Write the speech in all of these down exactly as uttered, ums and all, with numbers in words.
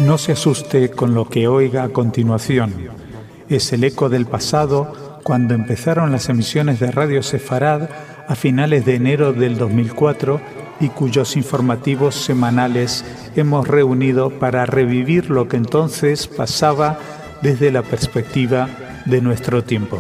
No se asuste con lo que oiga a continuación. Es el eco del pasado cuando empezaron las emisiones de Radio Sefarad a finales de enero del dos mil cuatro y cuyos informativos semanales hemos reunido para revivir lo que entonces pasaba desde la perspectiva de nuestro tiempo.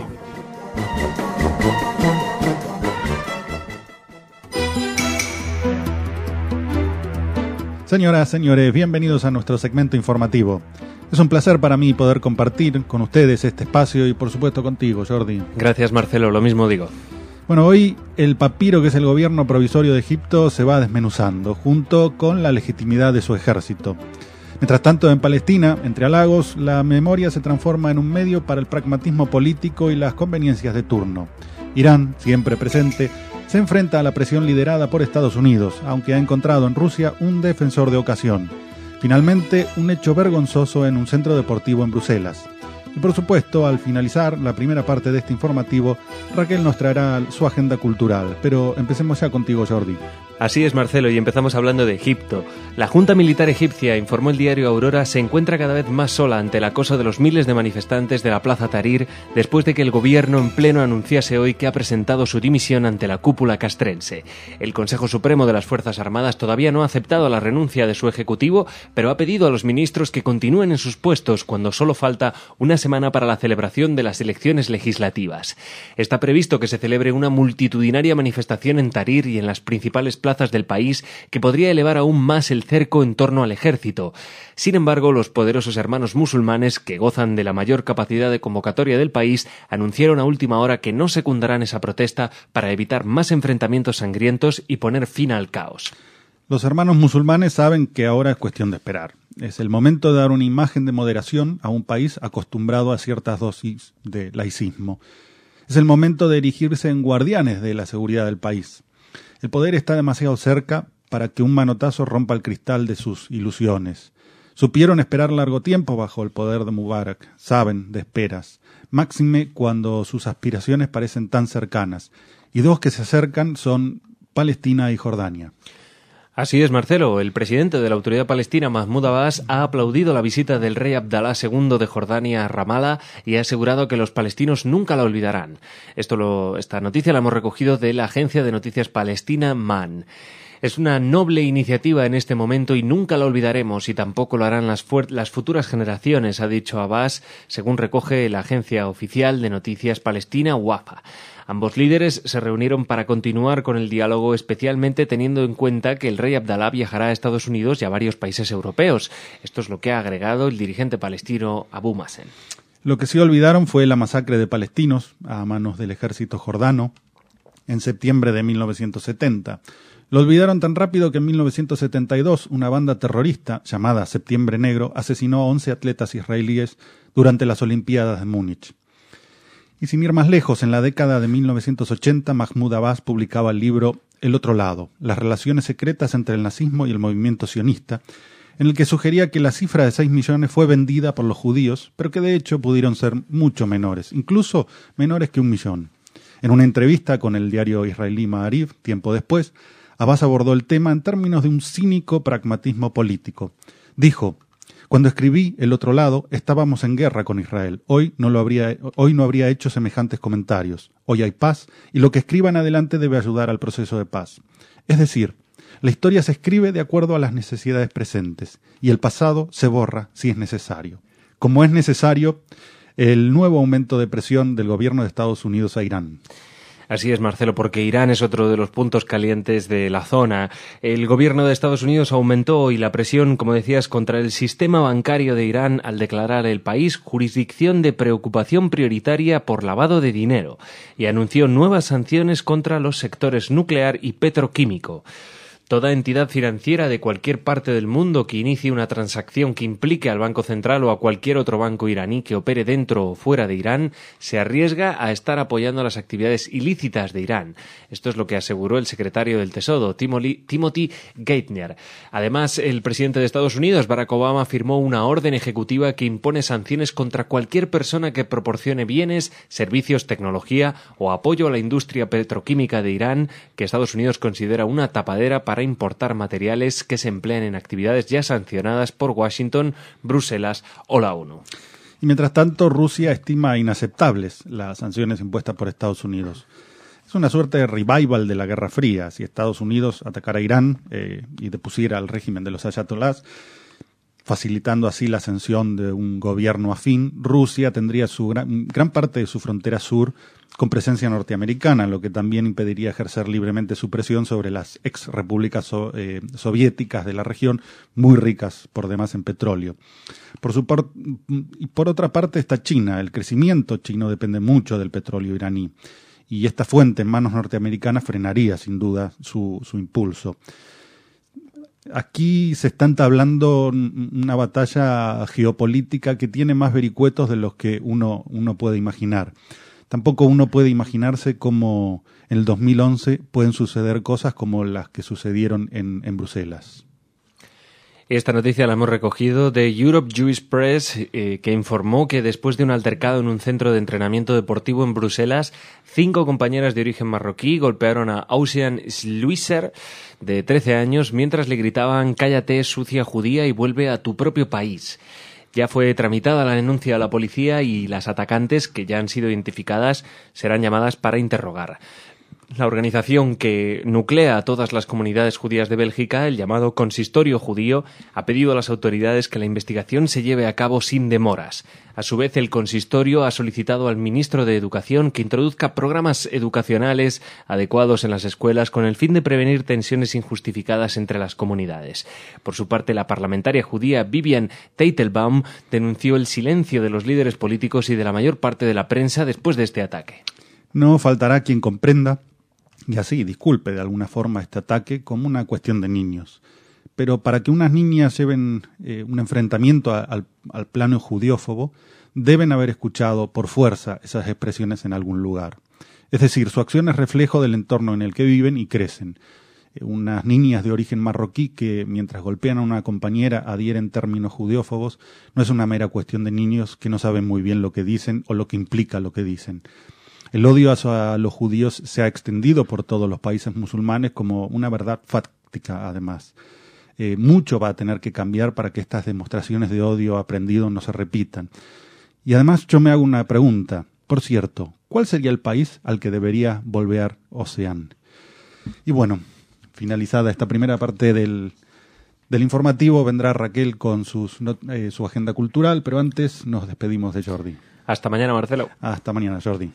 Señoras, señores, bienvenidos a nuestro segmento informativo. Es un placer para mí poder compartir con ustedes este espacio y por supuesto contigo, Jordi. Gracias, Marcelo, lo mismo digo. Bueno, hoy el papiro que es el gobierno provisorio de Egipto se va desmenuzando, junto con la legitimidad de su ejército. Mientras tanto, en Palestina, entre halagos, la memoria se transforma en un medio para el pragmatismo político y las conveniencias de turno. Irán, siempre presente, se enfrenta a la presión liderada por Estados Unidos, aunque ha encontrado en Rusia un defensor de ocasión. Finalmente, un hecho vergonzoso en un centro deportivo en Bruselas. Y por supuesto, al finalizar la primera parte de este informativo, Raquel nos traerá su agenda cultural. Pero empecemos ya contigo, Jordi. Así es, Marcelo, y empezamos hablando de Egipto. La Junta Militar Egipcia, informó el diario Aurora, se encuentra cada vez más sola ante el acoso de los miles de manifestantes de la Plaza Tahrir después de que el gobierno en pleno anunciase hoy que ha presentado su dimisión ante la cúpula castrense. El Consejo Supremo de las Fuerzas Armadas todavía no ha aceptado la renuncia de su ejecutivo, pero ha pedido a los ministros que continúen en sus puestos cuando solo falta una semana para la celebración de las elecciones legislativas. Está previsto que se celebre una multitudinaria manifestación en Tahrir y en las principales plazas del país que podría elevar aún más el cerco en torno al ejército. Sin embargo, los poderosos hermanos musulmanes, que gozan de la mayor capacidad de convocatoria del país, anunciaron a última hora que no secundarán esa protesta para evitar más enfrentamientos sangrientos y poner fin al caos. Los hermanos musulmanes saben que ahora es cuestión de esperar. Es el momento de dar una imagen de moderación a un país acostumbrado a ciertas dosis de laicismo. Es el momento de erigirse en guardianes de la seguridad del país. El poder está demasiado cerca para que un manotazo rompa el cristal de sus ilusiones. Supieron esperar largo tiempo bajo el poder de Mubarak, saben de esperas, máxime cuando sus aspiraciones parecen tan cercanas, y dos que se acercan son Palestina y Jordania. Así es, Marcelo. El presidente de la Autoridad Palestina, Mahmoud Abbas, ha aplaudido la visita del rey Abdalá segundo de Jordania a Ramallah y ha asegurado que los palestinos nunca la olvidarán. Esto lo, esta noticia la hemos recogido de la agencia de noticias palestina MAN. Es una noble iniciativa en este momento y nunca la olvidaremos y tampoco lo harán las, fuer- las futuras generaciones, ha dicho Abbas, según recoge la agencia oficial de noticias palestina Wafa. Ambos líderes se reunieron para continuar con el diálogo, especialmente teniendo en cuenta que el rey Abdalá viajará a Estados Unidos y a varios países europeos. Esto es lo que ha agregado el dirigente palestino Abu Mazen. Lo que sí olvidaron fue la masacre de palestinos a manos del ejército jordano en septiembre de mil novecientos setenta. Lo olvidaron tan rápido que en mil novecientos setenta y dos una banda terrorista llamada Septiembre Negro asesinó a once atletas israelíes durante las Olimpiadas de Múnich. Y sin ir más lejos, en la década de mil novecientos ochenta, Mahmoud Abbas publicaba el libro El otro lado, las relaciones secretas entre el nazismo y el movimiento sionista, en el que sugería que la cifra de seis millones fue vendida por los judíos, pero que de hecho pudieron ser mucho menores, incluso menores que un millón. En una entrevista con el diario israelí Ma'ariv, tiempo después, Abbas abordó el tema en términos de un cínico pragmatismo político. Dijo: cuando escribí El otro lado, estábamos en guerra con Israel. Hoy no, lo habría, hoy no habría hecho semejantes comentarios. Hoy hay paz, y lo que escriban adelante debe ayudar al proceso de paz. Es decir, la historia se escribe de acuerdo a las necesidades presentes, y el pasado se borra si es necesario. Como es necesario el nuevo aumento de presión del gobierno de Estados Unidos a Irán. Así es, Marcelo, porque Irán es otro de los puntos calientes de la zona. El gobierno de Estados Unidos aumentó hoy la presión, como decías, contra el sistema bancario de Irán al declarar el país jurisdicción de preocupación prioritaria por lavado de dinero y anunció nuevas sanciones contra los sectores nuclear y petroquímico. Toda entidad financiera de cualquier parte del mundo que inicie una transacción que implique al Banco Central o a cualquier otro banco iraní que opere dentro o fuera de Irán se arriesga a estar apoyando las actividades ilícitas de Irán. Esto es lo que aseguró el secretario del Tesoro, Timothy Geithner. Además, el presidente de Estados Unidos, Barack Obama, firmó una orden ejecutiva que impone sanciones contra cualquier persona que proporcione bienes, servicios, tecnología o apoyo a la industria petroquímica de Irán, que Estados Unidos considera una tapadera para para importar materiales que se emplean en actividades ya sancionadas por Washington, Bruselas o la ONU. Y mientras tanto, Rusia estima inaceptables las sanciones impuestas por Estados Unidos. Es una suerte de revival de la Guerra Fría. Si Estados Unidos atacara a Irán eh, y depusiera al régimen de los ayatolás, facilitando así la ascensión de un gobierno afín, Rusia tendría su gran, gran parte de su frontera sur con presencia norteamericana, lo que también impediría ejercer libremente su presión sobre las ex repúblicas so, eh, soviéticas de la región, muy ricas por demás en petróleo. Por, su por, y por otra parte está China. El crecimiento chino depende mucho del petróleo iraní, y esta fuente en manos norteamericanas frenaría sin duda su, su impulso. Aquí se está entablando una batalla geopolítica que tiene más vericuetos de los que uno, uno puede imaginar. Tampoco uno puede imaginarse cómo en el dos mil once pueden suceder cosas como las que sucedieron en, en Bruselas. Esta noticia la hemos recogido de Europe Jewish Press, eh, que informó que después de un altercado en un centro de entrenamiento deportivo en Bruselas, cinco compañeras de origen marroquí golpearon a Ocean Sluiser, de trece años, mientras le gritaban «Cállate, sucia judía, y vuelve a tu propio país». Ya fue tramitada la denuncia a la policía y las atacantes, que ya han sido identificadas, serán llamadas para interrogar. La organización que nuclea a todas las comunidades judías de Bélgica, el llamado Consistorio Judío, ha pedido a las autoridades que la investigación se lleve a cabo sin demoras. A su vez, el consistorio ha solicitado al ministro de Educación que introduzca programas educacionales adecuados en las escuelas con el fin de prevenir tensiones injustificadas entre las comunidades. Por su parte, la parlamentaria judía Vivian Teitelbaum denunció el silencio de los líderes políticos y de la mayor parte de la prensa después de este ataque. No faltará quien comprenda y así disculpe de alguna forma este ataque como una cuestión de niños. Pero para que unas niñas lleven eh, un enfrentamiento a, al, al plano judiófobo, deben haber escuchado por fuerza esas expresiones en algún lugar. Es decir, su acción es reflejo del entorno en el que viven y crecen. Eh, unas niñas de origen marroquí que, mientras golpean a una compañera, adhieren términos judiófobos, no es una mera cuestión de niños que no saben muy bien lo que dicen o lo que implica lo que dicen. El odio hacia los judíos se ha extendido por todos los países musulmanes como una verdad fáctica, además. Eh, mucho va a tener que cambiar para que estas demostraciones de odio aprendido no se repitan. Y además yo me hago una pregunta. Por cierto, ¿cuál sería el país al que debería volver Ocean? Y bueno, finalizada esta primera parte del, del informativo, vendrá Raquel con sus, eh, su agenda cultural, pero antes nos despedimos de Jordi. Hasta mañana, Marcelo. Hasta mañana, Jordi.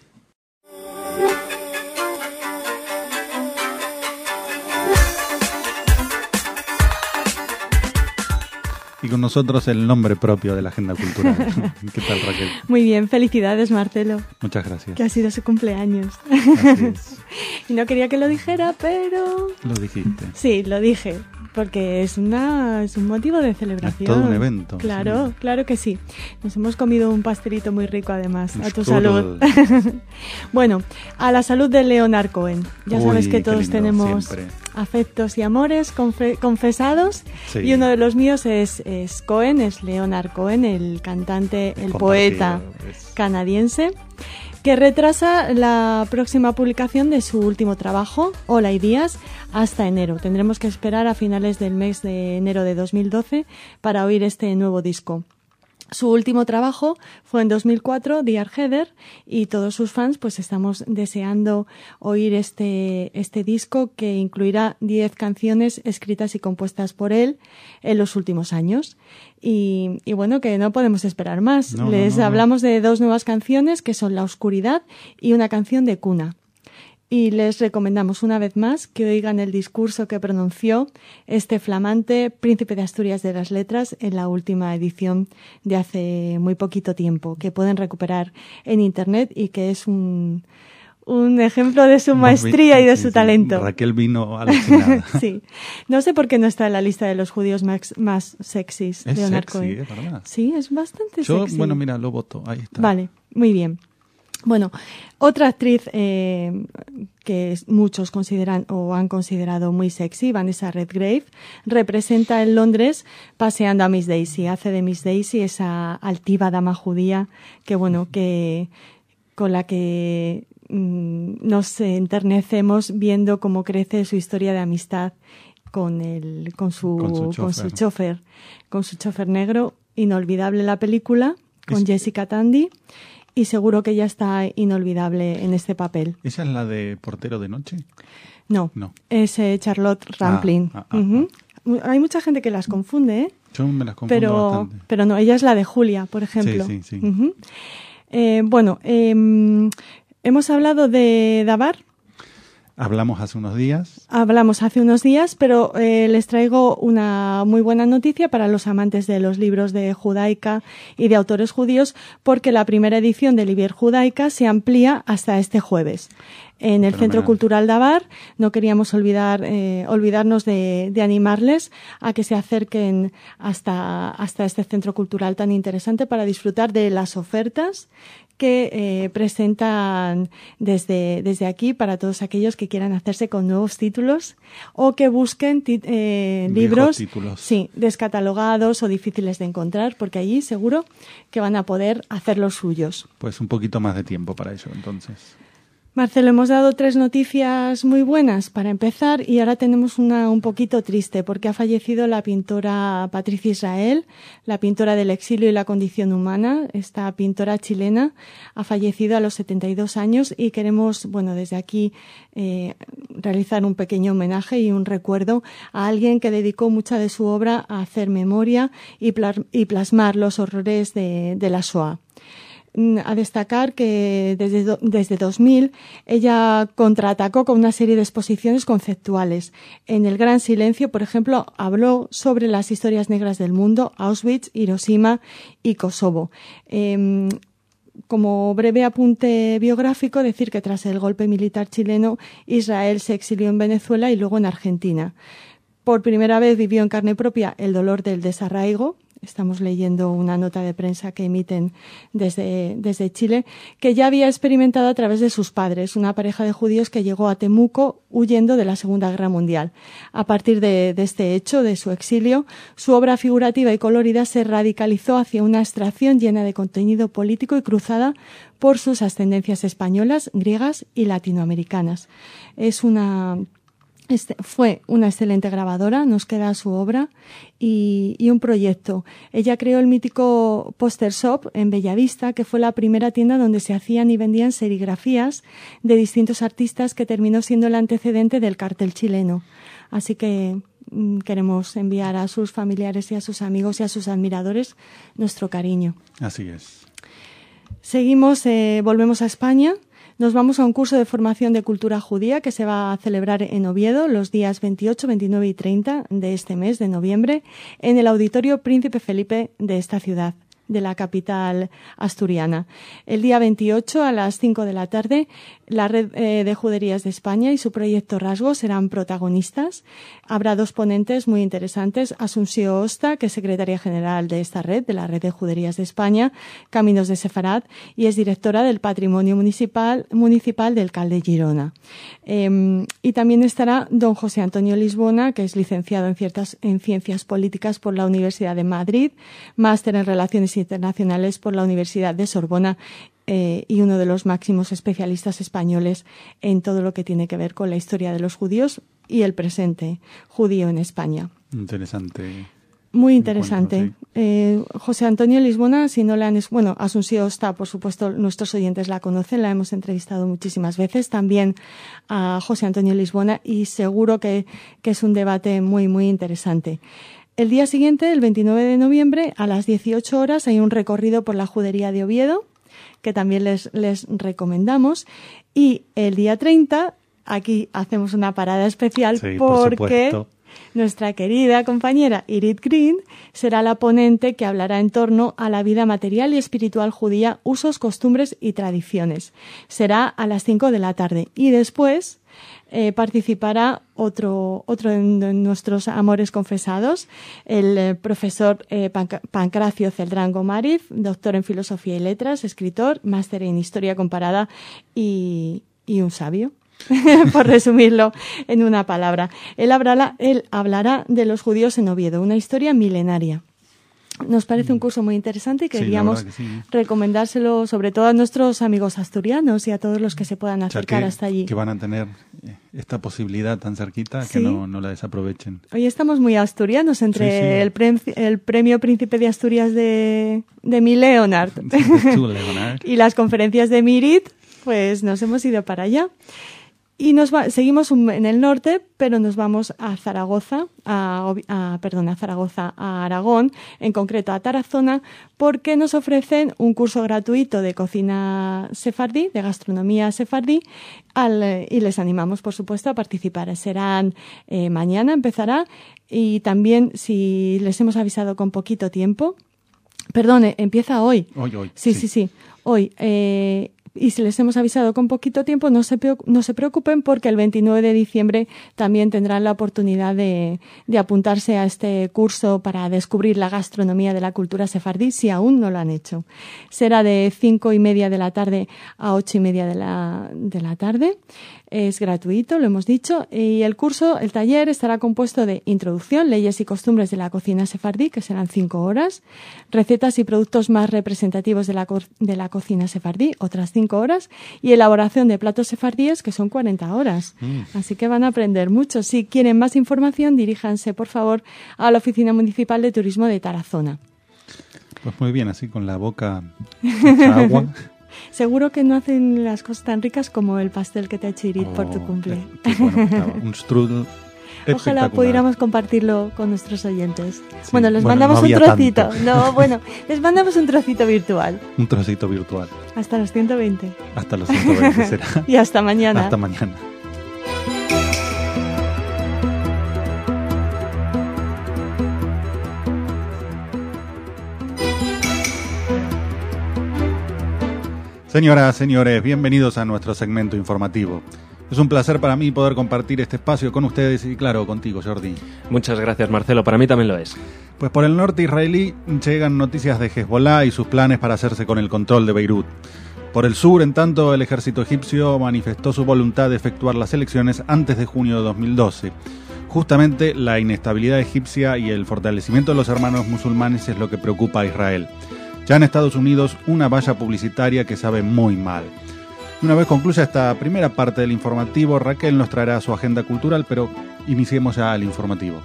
Y con nosotros el nombre propio de la agenda cultural. ¿Qué tal, Raquel? Muy bien, felicidades, Marcelo. Muchas gracias. Que ha sido su cumpleaños. Así es. Y no quería que lo dijera, pero... Lo dijiste. Sí, lo dije, porque es, una, es un motivo de celebración. Es todo un evento. Claro, sí. Claro que sí. Nos hemos comido un pastelito muy rico, además. A tu Skol. salud. Bueno, a la salud de Leonard Cohen. Ya Uy, sabes que qué todos lindo, tenemos siempre. afectos y amores confe- confesados. Sí. Y uno de los míos es, es Cohen, es Leonard Cohen, el cantante, el poeta es... canadiense, que retrasa la próxima publicación de su último trabajo, Hola y Días, hasta enero. Tendremos que esperar a finales del mes de enero de dos mil doce para oír este nuevo disco. Su último trabajo fue en dos mil cuatro, Dear Heather, y todos sus fans pues estamos deseando oír este, este disco que incluirá diez canciones escritas y compuestas por él en los últimos años. Y, y bueno, que no podemos esperar más. No, Les no, no, hablamos de dos nuevas canciones que son La Oscuridad y una canción de cuna. Y les recomendamos una vez más que oigan el discurso que pronunció este flamante príncipe de Asturias de las letras en la última edición de hace muy poquito tiempo, que pueden recuperar en internet y que es un, un ejemplo de su maestría y de sí, su sí. talento. Raquel vino alucinada. Sí. No sé por qué no está en la lista de los judíos más, más sexys. Es Leonard sexy, Cohen. es verdad. Sí, es bastante Yo, sexy. bueno, mira, lo voto. Ahí está. Vale, muy bien. Bueno, otra actriz eh, que muchos consideran o han considerado muy sexy, Vanessa Redgrave, representa en Londres paseando a Miss Daisy. Hace de Miss Daisy esa altiva dama judía que, bueno, que con la que mmm, nos enternecemos viendo cómo crece su historia de amistad con, el, con, su, con, su con su chofer, con su chofer negro. Inolvidable la película, con es... Jessica Tandy, y seguro que ella está inolvidable en este papel. ¿Esa es la de Portero de Noche? No, no. es eh, Charlotte Rampling. Ah, ah, ah, uh-huh. ah. Hay mucha gente que las confunde, ¿eh? Yo me las confundo pero, bastante. Pero no, ella es la de Julia, por ejemplo. Sí, sí, sí. Uh-huh. eh, bueno, eh, hemos hablado de Davar. Hablamos hace unos días. Hablamos hace unos días, pero eh, les traigo una muy buena noticia para los amantes de los libros de Judaica y de autores judíos, porque la primera edición de Livier Judaica se amplía hasta este jueves. En el Centro Cultural Davar no queríamos olvidar eh, olvidarnos de, de animarles a que se acerquen hasta, hasta este centro cultural tan interesante para disfrutar de las ofertas que eh, presentan desde, desde aquí para todos aquellos que quieran hacerse con nuevos títulos o que busquen ti- eh, libros títulos. Sí, descatalogados o difíciles de encontrar, porque allí seguro que van a poder hacer los suyos. Pues un poquito más de tiempo para ello, entonces. Marcelo, hemos dado tres noticias muy buenas para empezar y ahora tenemos una un poquito triste porque ha fallecido la pintora Patricia Israel, la pintora del exilio y la condición humana. Esta pintora chilena ha fallecido a los setenta y dos años y queremos, bueno, desde aquí eh, realizar un pequeño homenaje y un recuerdo a alguien que dedicó mucha de su obra a hacer memoria y, pla- y plasmar los horrores de, de la Shoah. A destacar que desde, do, desde dos mil ella contraatacó con una serie de exposiciones conceptuales. En El Gran Silencio, por ejemplo, habló sobre las historias negras del mundo, Auschwitz, Hiroshima y Kosovo. Eh, como breve apunte biográfico, decir que tras el golpe militar chileno, Israel se exilió en Venezuela y luego en Argentina. Por primera vez vivió en carne propia el dolor del desarraigo. Estamos leyendo una nota de prensa que emiten desde, desde Chile, que ya había experimentado a través de sus padres, una pareja de judíos que llegó a Temuco huyendo de la Segunda Guerra Mundial. A partir de, de este hecho, de su exilio, su obra figurativa y colorida se radicalizó hacia una abstracción llena de contenido político y cruzada por sus ascendencias españolas, griegas y latinoamericanas. Es una... Este, fue una excelente grabadora, nos queda su obra y, y un proyecto. Ella creó el mítico Poster Shop en Bellavista, que fue la primera tienda donde se hacían y vendían serigrafías de distintos artistas, que terminó siendo el antecedente del cartel chileno. Así que mm, queremos enviar a sus familiares y a sus amigos y a sus admiradores nuestro cariño. Así es. Seguimos, eh, volvemos a España. Nos vamos a un curso de formación de cultura judía que se va a celebrar en Oviedo los días veintiocho, veintinueve y treinta de este mes de noviembre en el Auditorio Príncipe Felipe de esta ciudad, de la capital asturiana. El día veintiocho a las cinco de la tarde, la Red eh, de Juderías de España y su proyecto Rasgo serán protagonistas. Habrá dos ponentes muy interesantes: Asunción Osta, que es secretaria general de esta red, de la Red de Juderías de España, Caminos de Sefarad, y es directora del Patrimonio Municipal, municipal del Cal de Girona. Eh, y también estará don José Antonio Lisbona, que es licenciado en, ciertas, en Ciencias Políticas por la Universidad de Madrid, máster en Relaciones Internacionales por la Universidad de Sorbona eh, y uno de los máximos especialistas españoles en todo lo que tiene que ver con la historia de los judíos y el presente judío en España. Interesante. Muy interesante. Encuentro, sí. eh, José Antonio Lisbona, si no la han... Bueno, Asunción está, por supuesto, nuestros oyentes la conocen, la hemos entrevistado muchísimas veces. También a José Antonio Lisbona, y seguro que, que es un debate muy, muy interesante. El día siguiente, el veintinueve de noviembre, a las dieciocho horas, hay un recorrido por la Judería de Oviedo, que también les, les recomendamos. Y el día treinta, aquí hacemos una parada especial, sí, por porque supuesto. Nuestra querida compañera Irit Green será la ponente que hablará en torno a la vida material y espiritual judía, usos, costumbres y tradiciones. Será a las cinco de la tarde y después eh, participará otro, otro de nuestros amores confesados, el eh, profesor eh, Panc- Pancracio Celdrán Gomariz, doctor en Filosofía y Letras, escritor, máster en Historia Comparada y, y un sabio. Por resumirlo en una palabra. Él hablará, él hablará de los judíos en Oviedo, una historia milenaria. Nos parece un curso muy interesante y queríamos sí, que sí. recomendárselo sobre todo a nuestros amigos asturianos y a todos los que se puedan acercar que, hasta allí. Que van a tener esta posibilidad tan cerquita, sí. que no, no la desaprovechen. Hoy estamos muy asturianos entre sí, sí. El, pre, el premio Príncipe de Asturias de, de mi Leonard, Leonard y las conferencias de Mirit, pues nos hemos ido para allá. Y nos va, seguimos en el norte, pero nos vamos a Zaragoza, a, a, perdón, a Zaragoza, a Aragón, en concreto a Tarazona, porque nos ofrecen un curso gratuito de cocina sefardí, de gastronomía sefardí, al, y les animamos, por supuesto, a participar. Serán eh, mañana, empezará, y también, si les hemos avisado con poquito tiempo, perdón, empieza hoy. Hoy, hoy. Sí, sí, sí, sí hoy. Eh, Y si les hemos avisado con poquito tiempo, no se, no se preocupen porque el veintinueve de diciembre también tendrán la oportunidad de, de apuntarse a este curso para descubrir la gastronomía de la cultura sefardí, si aún no lo han hecho. Será de cinco y media de la tarde a ocho y media de la, de la tarde. Es gratuito, lo hemos dicho, y el curso, el taller, estará compuesto de introducción, leyes y costumbres de la cocina sefardí, que serán cinco horas, recetas y productos más representativos de la, co de la cocina sefardí, otras cinco horas, y elaboración de platos sefardíes, que son cuarenta horas. Mm. Así que van a aprender mucho. Si quieren más información, diríjanse, por favor, a la Oficina Municipal de Turismo de Tarazona. Pues muy bien, así con la boca hecha agua. Seguro que no hacen las cosas tan ricas como el pastel que te ha hecho Irit oh, por tu cumple. Eh, bueno, claro, un strudel. Ojalá pudiéramos compartirlo con nuestros oyentes. Sí. Bueno, les bueno, mandamos no un trocito. Tanto. No, bueno, les mandamos un trocito virtual. Un trocito virtual. Hasta los ciento veinte. Hasta los ciento veinte será. Y hasta mañana. Hasta mañana. Señoras, señores, bienvenidos a nuestro segmento informativo. Es un placer para mí poder compartir este espacio con ustedes y, claro, contigo, Jordi. Muchas gracias, Marcelo. Para mí también lo es. Pues por el norte israelí llegan noticias de Hezbollah y sus planes para hacerse con el control de Beirut. Por el sur, en tanto, el ejército egipcio manifestó su voluntad de efectuar las elecciones antes de junio de dos mil doce. Justamente la inestabilidad egipcia y el fortalecimiento de los hermanos musulmanes es lo que preocupa a Israel. Ya en Estados Unidos, una valla publicitaria que sabe muy mal. Una vez concluya esta primera parte del informativo, Raquel nos traerá su agenda cultural, pero iniciemos ya el informativo.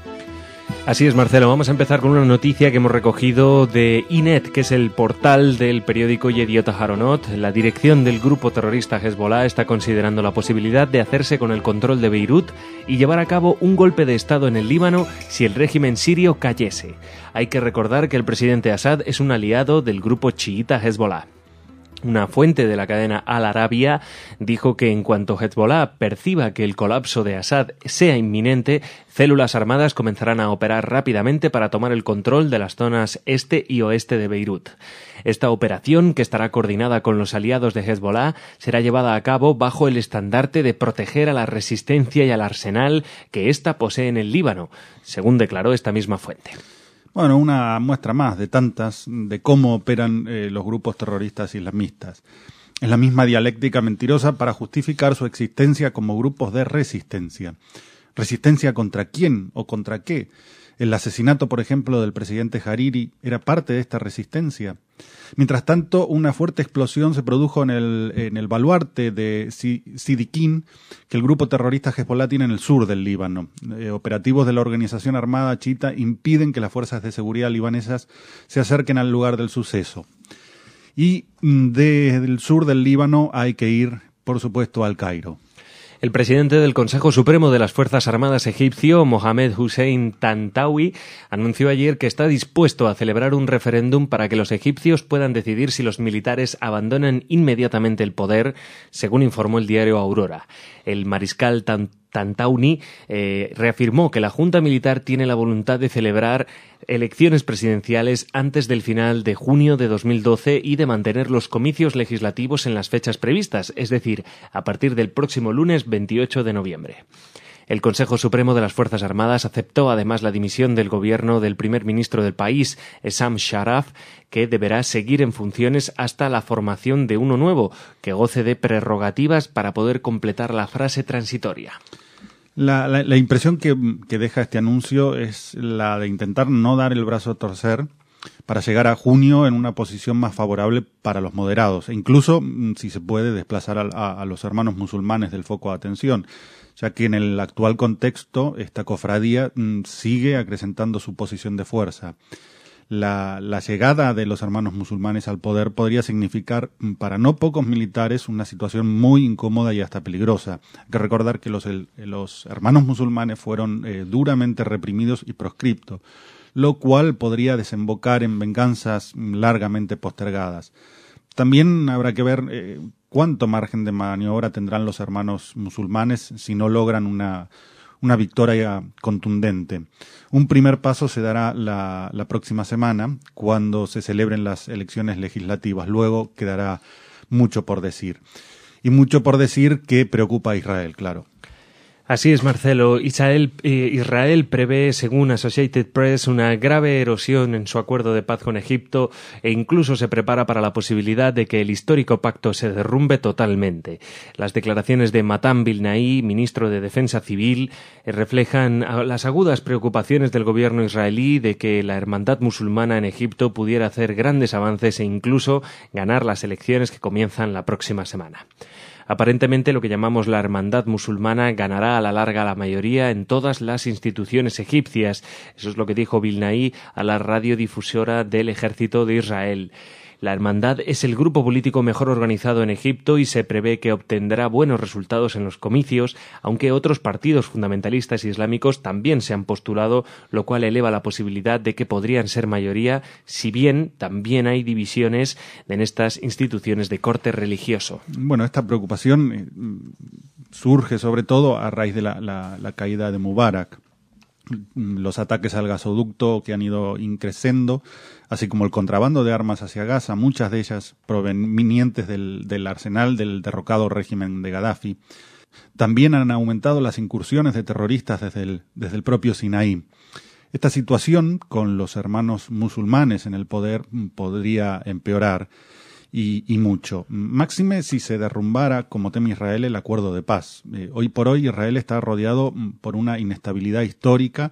Así es, Marcelo. Vamos a empezar con una noticia que hemos recogido de Inet, que es el portal del periódico Yediot Aharonot. La dirección del grupo terrorista Hezbollah está considerando la posibilidad de hacerse con el control de Beirut y llevar a cabo un golpe de Estado en el Líbano si el régimen sirio cayese. Hay que recordar que el presidente Assad es un aliado del grupo chiita Hezbollah. Una fuente de la cadena Al Arabia dijo que en cuanto Hezbollah perciba que el colapso de Assad sea inminente, células armadas comenzarán a operar rápidamente para tomar el control de las zonas este y oeste de Beirut. Esta operación, que estará coordinada con los aliados de Hezbollah, será llevada a cabo bajo el estandarte de proteger a la resistencia y al arsenal que ésta posee en el Líbano, según declaró esta misma fuente. Bueno, una muestra más de tantas de cómo operan eh, los grupos terroristas islamistas. Es la misma dialéctica mentirosa para justificar su existencia como grupos de resistencia. ¿Resistencia contra quién o contra qué? El asesinato, por ejemplo, del presidente Hariri era parte de esta resistencia. Mientras tanto, una fuerte explosión se produjo en el, en el baluarte de Sidiquín, que el grupo terrorista Hezbollah tiene en el sur del Líbano. Eh, operativos de la organización armada chiita impiden que las fuerzas de seguridad libanesas se acerquen al lugar del suceso. Y desde el sur del Líbano hay que ir, por supuesto, al Cairo. El presidente del Consejo Supremo de las Fuerzas Armadas egipcio, Mohamed Hussein Tantawi, anunció ayer que está dispuesto a celebrar un referéndum para que los egipcios puedan decidir si los militares abandonan inmediatamente el poder, según informó el diario Aurora. El mariscal Tantawi Tantauni eh, reafirmó que la Junta Militar tiene la voluntad de celebrar elecciones presidenciales antes del final de junio de dos mil doce y de mantener los comicios legislativos en las fechas previstas, es decir, a partir del próximo lunes veintiocho de noviembre. El Consejo Supremo de las Fuerzas Armadas aceptó además la dimisión del gobierno del primer ministro del país, Essam Sharaf, que deberá seguir en funciones hasta la formación de uno nuevo, que goce de prerrogativas para poder completar la fase transitoria. La, la, la impresión que, que deja este anuncio es la de intentar no dar el brazo a torcer para llegar a junio en una posición más favorable para los moderados, e incluso, si se puede, desplazar a, a, a los hermanos musulmanes del foco de atención, ya que en el actual contexto esta cofradía mmm, sigue acrecentando su posición de fuerza. La, la llegada de los hermanos musulmanes al poder podría significar para no pocos militares una situación muy incómoda y hasta peligrosa. Hay que recordar que los, el, los hermanos musulmanes fueron eh, duramente reprimidos y proscriptos, lo cual podría desembocar en venganzas largamente postergadas. También habrá que ver eh, cuánto margen de maniobra tendrán los hermanos musulmanes si no logran una una victoria contundente. Un primer paso se dará la, la próxima semana, cuando se celebren las elecciones legislativas. Luego quedará mucho por decir. Y mucho por decir que preocupa a Israel, claro. Así es, Marcelo. Israel, eh, Israel prevé, según Associated Press, una grave erosión en su acuerdo de paz con Egipto e incluso se prepara para la posibilidad de que el histórico pacto se derrumbe totalmente. Las declaraciones de Matan Vilnai, ministro de Defensa Civil, eh, reflejan las agudas preocupaciones del gobierno israelí de que la hermandad musulmana en Egipto pudiera hacer grandes avances e incluso ganar las elecciones que comienzan la próxima semana. Aparentemente, lo que llamamos la hermandad musulmana ganará a la larga la mayoría en todas las instituciones egipcias. Eso es lo que dijo Vilnai a la radiodifusora del Ejército de Israel. La hermandad es el grupo político mejor organizado en Egipto y se prevé que obtendrá buenos resultados en los comicios, aunque otros partidos fundamentalistas islámicos también se han postulado, lo cual eleva la posibilidad de que podrían ser mayoría, si bien también hay divisiones en estas instituciones de corte religioso. Bueno, esta preocupación eh, surge sobre todo a raíz de la, la, la caída de Mubarak. Los ataques al gasoducto que han ido increciendo, así como el contrabando de armas hacia Gaza, muchas de ellas provenientes del, del arsenal del derrocado régimen de Gaddafi. También han aumentado las incursiones de terroristas desde el, desde el propio Sinaí. Esta situación, con los hermanos musulmanes en el poder, podría empeorar. Y, y mucho. Máxime si se derrumbara, como teme Israel, el acuerdo de paz. Eh, hoy por hoy Israel está rodeado por una inestabilidad histórica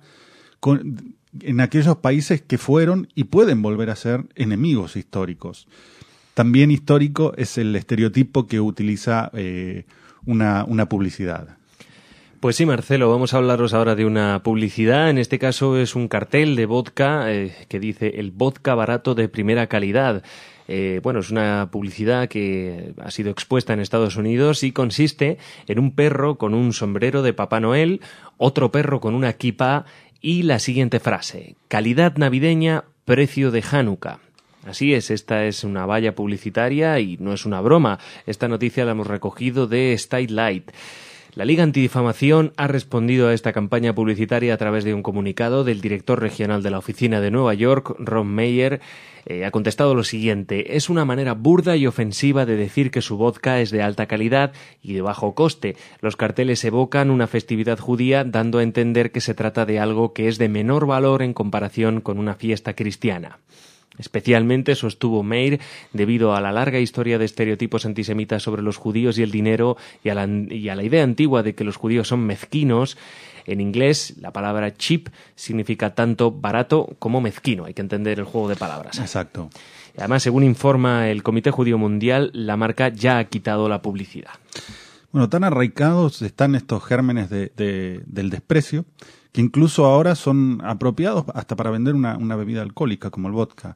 con, en aquellos países que fueron y pueden volver a ser enemigos históricos. También histórico es el estereotipo que utiliza eh, una, una publicidad. Pues sí, Marcelo, vamos a hablaros ahora de una publicidad. En este caso es un cartel de vodka eh, que dice el vodka barato de primera calidad. Eh, bueno, es una publicidad que ha sido expuesta en Estados Unidos y consiste en un perro con un sombrero de Papá Noel, otro perro con una kipá y la siguiente frase: calidad navideña, precio de Hanukkah. Así es, esta es una valla publicitaria y no es una broma. Esta noticia la hemos recogido de Style Light. La Liga Antidifamación ha respondido a esta campaña publicitaria a través de un comunicado del director regional de la oficina de Nueva York, Ron Meyer. Eh, ha contestado lo siguiente: es una manera burda y ofensiva de decir que su vodka es de alta calidad y de bajo coste. Los carteles evocan una festividad judía, dando a entender que se trata de algo que es de menor valor en comparación con una fiesta cristiana. Especialmente, sostuvo Meir, debido a la larga historia de estereotipos antisemitas sobre los judíos y el dinero y a la, y a la idea antigua de que los judíos son mezquinos. En inglés, la palabra cheap significa tanto barato como mezquino. Hay que entender el juego de palabras. Exacto. Además, según informa el Comité Judío Mundial, la marca ya ha quitado la publicidad. Bueno, tan arraigados están estos gérmenes de, de, del desprecio que incluso ahora son apropiados hasta para vender una, una bebida alcohólica como el vodka.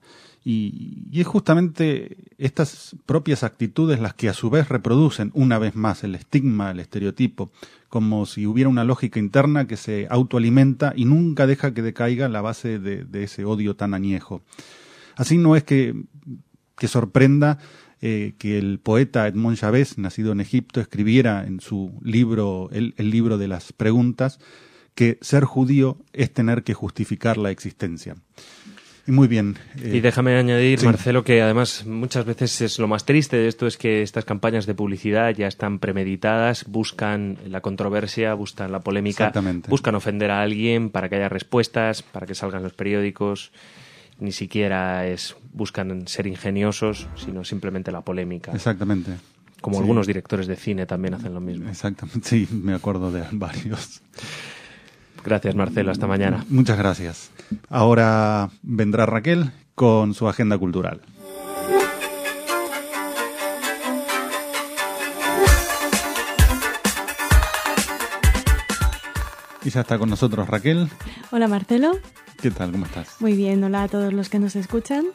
Y, y es justamente estas propias actitudes las que a su vez reproducen una vez más el estigma, el estereotipo, como si hubiera una lógica interna que se autoalimenta y nunca deja que decaiga la base de, de ese odio tan añejo. Así no es que, que sorprenda eh, que el poeta Edmond Chavez, nacido en Egipto, escribiera en su libro, el, el libro de las preguntas, que ser judío es tener que justificar la existencia. Y muy bien. Eh, y déjame añadir, sí. Marcelo, que además muchas veces es lo más triste de esto es que estas campañas de publicidad ya están premeditadas, buscan la controversia, buscan la polémica, buscan ofender a alguien para que haya respuestas, para que salgan los periódicos. Ni siquiera es buscan ser ingeniosos, sino simplemente la polémica. Exactamente. Como sí. Algunos directores de cine también hacen lo mismo. Exactamente, sí, me acuerdo de varios. Gracias, Marcelo. Hasta mañana. Muchas gracias. Ahora vendrá Raquel con su agenda cultural. Y ya está con nosotros Raquel. Hola, Marcelo. ¿Qué tal? ¿Cómo estás? Muy bien, hola a todos los que nos escuchan.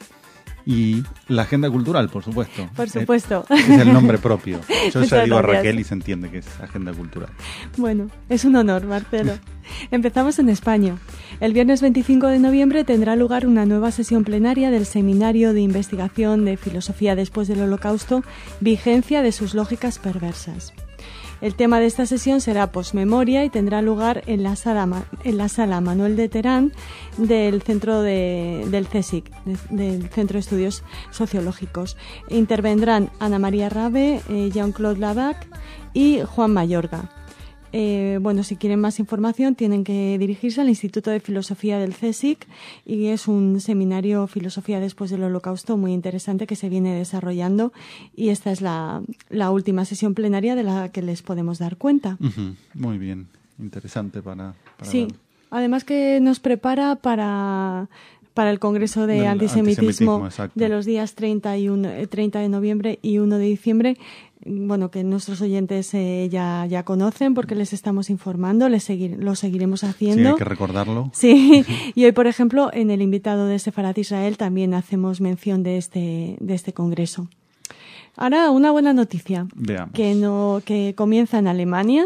Y la agenda cultural, por supuesto. Por supuesto. Es, es el nombre propio. Yo Muchas ya digo a gracias. Raquel y se entiende que es agenda cultural. Bueno, es un honor, Marcelo. Empezamos en España. El viernes veinticinco de noviembre tendrá lugar una nueva sesión plenaria del Seminario de Investigación de Filosofía después del Holocausto, Vigencia de sus lógicas perversas. El tema de esta sesión será posmemoria y tendrá lugar en la sala, en la sala Manuel de Terán del centro de, del C S I C, de, del Centro de Estudios Sociológicos. Intervendrán Ana María Rabe, eh, Jean-Claude Lavac y Juan Mayorga. Eh, bueno, si quieren más información tienen que dirigirse al Instituto de Filosofía del C S I C y es un seminario Filosofía después del Holocausto muy interesante que se viene desarrollando y esta es la, la última sesión plenaria de la que les podemos dar cuenta. Uh-huh. Muy bien, interesante para, para Sí, ver. Además que nos prepara para... para el Congreso de Del Antisemitismo, antisemitismo, de los días treinta, y uno, treinta de noviembre y uno de diciembre, bueno, que nuestros oyentes eh, ya, ya conocen porque les estamos informando, les seguir, lo seguiremos haciendo. Sí, hay que recordarlo. Sí, y hoy, por ejemplo, en el invitado de Sefarat Israel también hacemos mención de este, de este Congreso. Ahora, una buena noticia. Veamos. Que, no, que comienza en Alemania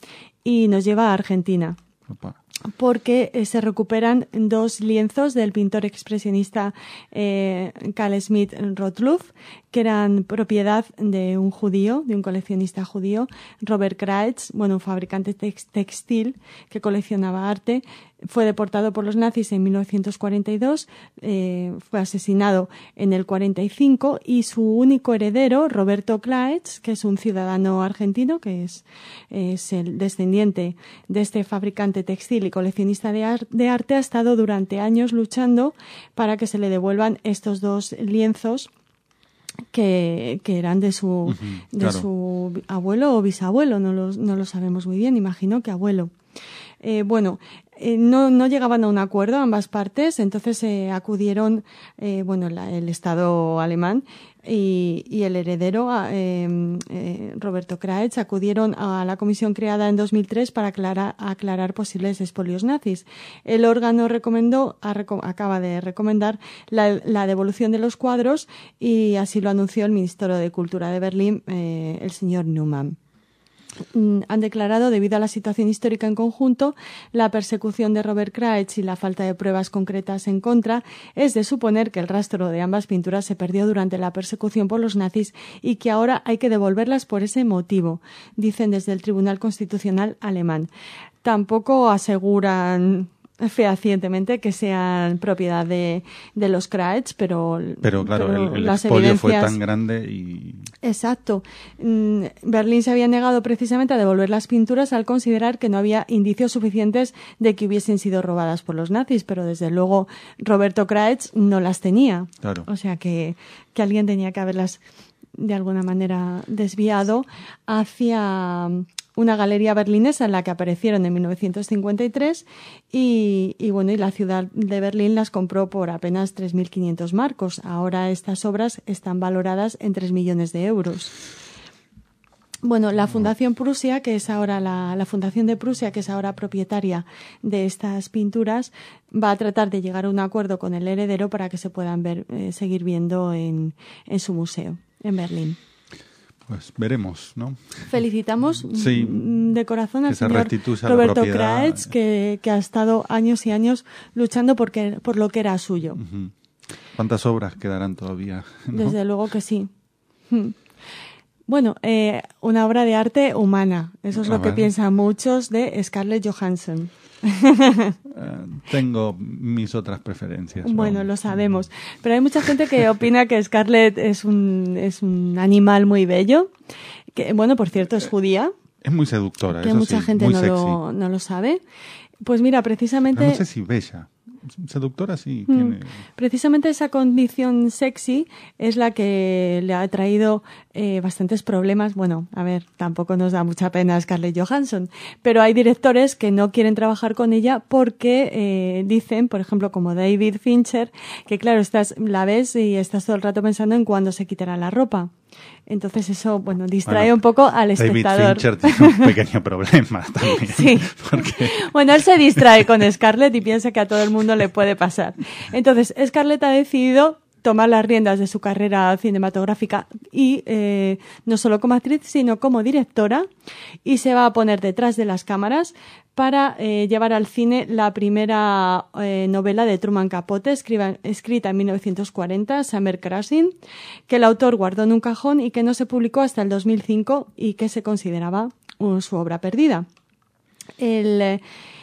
y nos lleva a Argentina. Opa. Porque eh, se recuperan dos lienzos del pintor expresionista eh, Carl Schmidt Rottluff, que eran propiedad de un judío, de un coleccionista judío, Robert Kreitz, bueno, un fabricante tex- textil que coleccionaba arte. Fue deportado por los nazis en mil novecientos cuarenta y dos, eh, fue asesinado en el cuarenta y cinco y su único heredero, Roberto Kreitz, que es un ciudadano argentino, que es, es el descendiente de este fabricante textil y coleccionista de, ar- de arte, ha estado durante años luchando para que se le devuelvan estos dos lienzos que, que eran de su, Uh-huh, de claro. su abuelo o bisabuelo, no lo, no lo sabemos muy bien, imagino que abuelo. Eh, bueno, eh, no, no llegaban a un acuerdo ambas partes, entonces eh, acudieron, eh, bueno, la, el Estado alemán y, y el heredero, eh, eh, Roberto Kreitz, acudieron a la comisión creada en dos mil tres para aclarar, aclarar posibles expolios nazis. El órgano recomendó, ha, acaba de recomendar la, la devolución de los cuadros y así lo anunció el Ministerio de Cultura de Berlín, eh, el señor Neumann. Han declarado, debido a la situación histórica en conjunto, la persecución de Robert Kreitz y la falta de pruebas concretas en contra, es de suponer que el rastro de ambas pinturas se perdió durante la persecución por los nazis y que ahora hay que devolverlas por ese motivo, dicen desde el Tribunal Constitucional alemán. Tampoco aseguran fehacientemente que sean propiedad de, de los Kreitz, pero, Pero claro, pero el, el las expolio fue evidencias... tan grande y... Exacto. Mm, Berlín se había negado precisamente a devolver las pinturas al considerar que no había indicios suficientes de que hubiesen sido robadas por los nazis, pero desde luego Roberto Kreitz no las tenía. Claro. O sea que, que alguien tenía que haberlas de alguna manera desviado hacia una galería berlinesa en la que aparecieron en mil novecientos cincuenta y tres y, y bueno, y la ciudad de Berlín las compró por apenas tres mil quinientos marcos. Ahora estas obras están valoradas en tres millones de euros. Bueno, la Fundación Prusia, que es ahora la, la Fundación de Prusia, que es ahora propietaria de estas pinturas, va a tratar de llegar a un acuerdo con el heredero para que se puedan ver, eh, seguir viendo en, en su museo, en Berlín. Pues veremos, ¿no? Felicitamos Sí, de corazón al que se señor restituya la Roberto propiedad. Kreitz, que, que ha estado años y años luchando porque, por lo que era suyo. Uh-huh. ¿Cuántas obras quedarán todavía? ¿No? Desde luego que sí. Hmm. Bueno, eh, una obra de arte humana. Eso es A lo que ver. piensan muchos de Scarlett Johansson. Uh, tengo mis otras preferencias. Bueno, ¿no? lo sabemos. Pero hay mucha gente que opina que Scarlett es un, es un animal muy bello. Que, bueno, por cierto, es judía. Es muy seductora, Que eso mucha sí, gente muy no sexy. lo, no lo sabe. Pues mira, precisamente... Pero no sé si bella. seductora, sí. Mm. Tiene... Precisamente esa condición sexy es la que le ha traído eh, bastantes problemas. Bueno, a ver, tampoco nos da mucha pena Scarlett Johansson, pero hay directores que no quieren trabajar con ella porque eh, dicen, por ejemplo, como David Fincher, que claro, estás la ves y estás todo el rato pensando en cuándo se quitará la ropa. Entonces eso, bueno, distrae bueno, un poco al espectador. David Fincher tiene un pequeño problema también. Sí. Porque... Bueno, él se distrae con Scarlett y piensa que a todo el mundo le puede pasar. Entonces, Scarlett ha decidido tomar las riendas de su carrera cinematográfica y eh, no solo como actriz, sino como directora, y se va a poner detrás de las cámaras para eh, llevar al cine la primera eh, novela de Truman Capote, escriba, escrita en mil novecientos cuarenta, Summer Crashing, que el autor guardó en un cajón y que no se publicó hasta el dos mil cinco y que se consideraba uh, su obra perdida. El,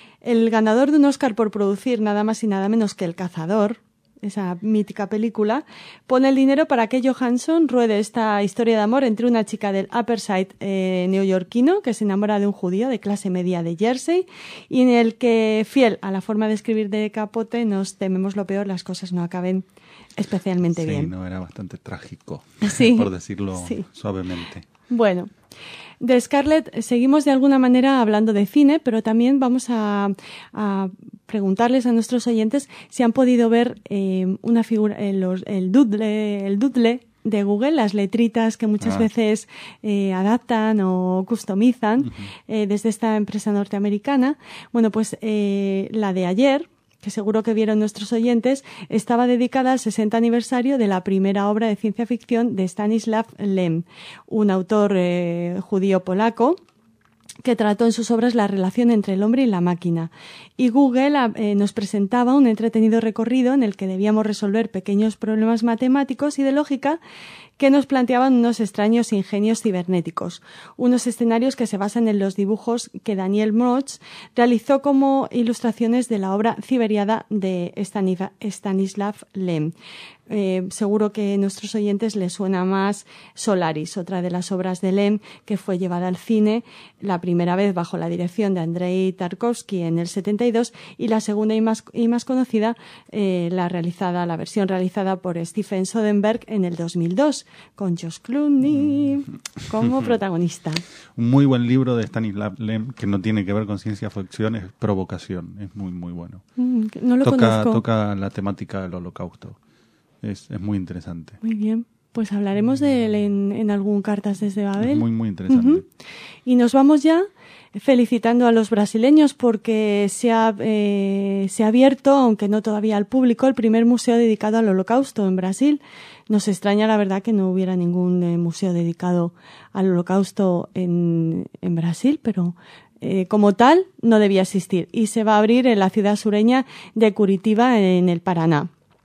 el ganador de un Oscar por producir nada más y nada menos que El Cazador, esa mítica película, pone el dinero para que Johansson ruede esta historia de amor entre una chica del Upper Side eh, neoyorquino que se enamora de un judío de clase media de Jersey y en el que, fiel a la forma de escribir de Capote, nos tememos lo peor, las cosas no acaben especialmente sí, bien. Sí, no, era bastante trágico, sí, por decirlo sí. suavemente. Bueno, de Scarlett seguimos de alguna manera hablando de cine, pero también vamos a, a preguntarles a nuestros oyentes si han podido ver eh, una figura, eh, los, el doodle, el doodle de Google, las letritas que muchas ah. veces eh, adaptan o customizan uh-huh. eh, desde esta empresa norteamericana. Bueno, pues eh, la de ayer, que seguro que vieron nuestros oyentes, estaba dedicada al sesenta aniversario de la primera obra de ciencia ficción de Stanislav Lem, un autor eh, judío polaco que trató en sus obras la relación entre el hombre y la máquina. Y Google eh, nos presentaba un entretenido recorrido en el que debíamos resolver pequeños problemas matemáticos y de lógica que nos planteaban unos extraños ingenios cibernéticos, unos escenarios que se basan en los dibujos que Daniel Moch realizó como ilustraciones de la obra Ciberiada de Stanislav Lem. Eh, seguro que a nuestros oyentes les suena más Solaris, otra de las obras de Lem que fue llevada al cine la primera vez bajo la dirección de Andrei Tarkovsky en el setenta y dos y la segunda y más, y más conocida eh, la realizada, la versión realizada por Steven Soderbergh en el dos mil dos con George Clooney como protagonista. Un muy buen libro de Stanislav Lem que no tiene que ver con ciencia ficción, es provocación, es muy muy bueno. Mm, no lo toca, conozco. Toca la temática del Holocausto. Es, es muy interesante. Muy bien. Pues hablaremos de él en, en algún Cartas desde Babel. Es muy, muy interesante. Uh-huh. Y nos vamos ya felicitando a los brasileños porque se ha, eh, se ha abierto, aunque no todavía al público, el primer museo dedicado al Holocausto en Brasil. Nos extraña, la verdad, que no hubiera ningún eh, museo dedicado al Holocausto en, en Brasil, pero eh, como tal no debía existir. Y se va a abrir en la ciudad sureña de Curitiba, en el Paraná.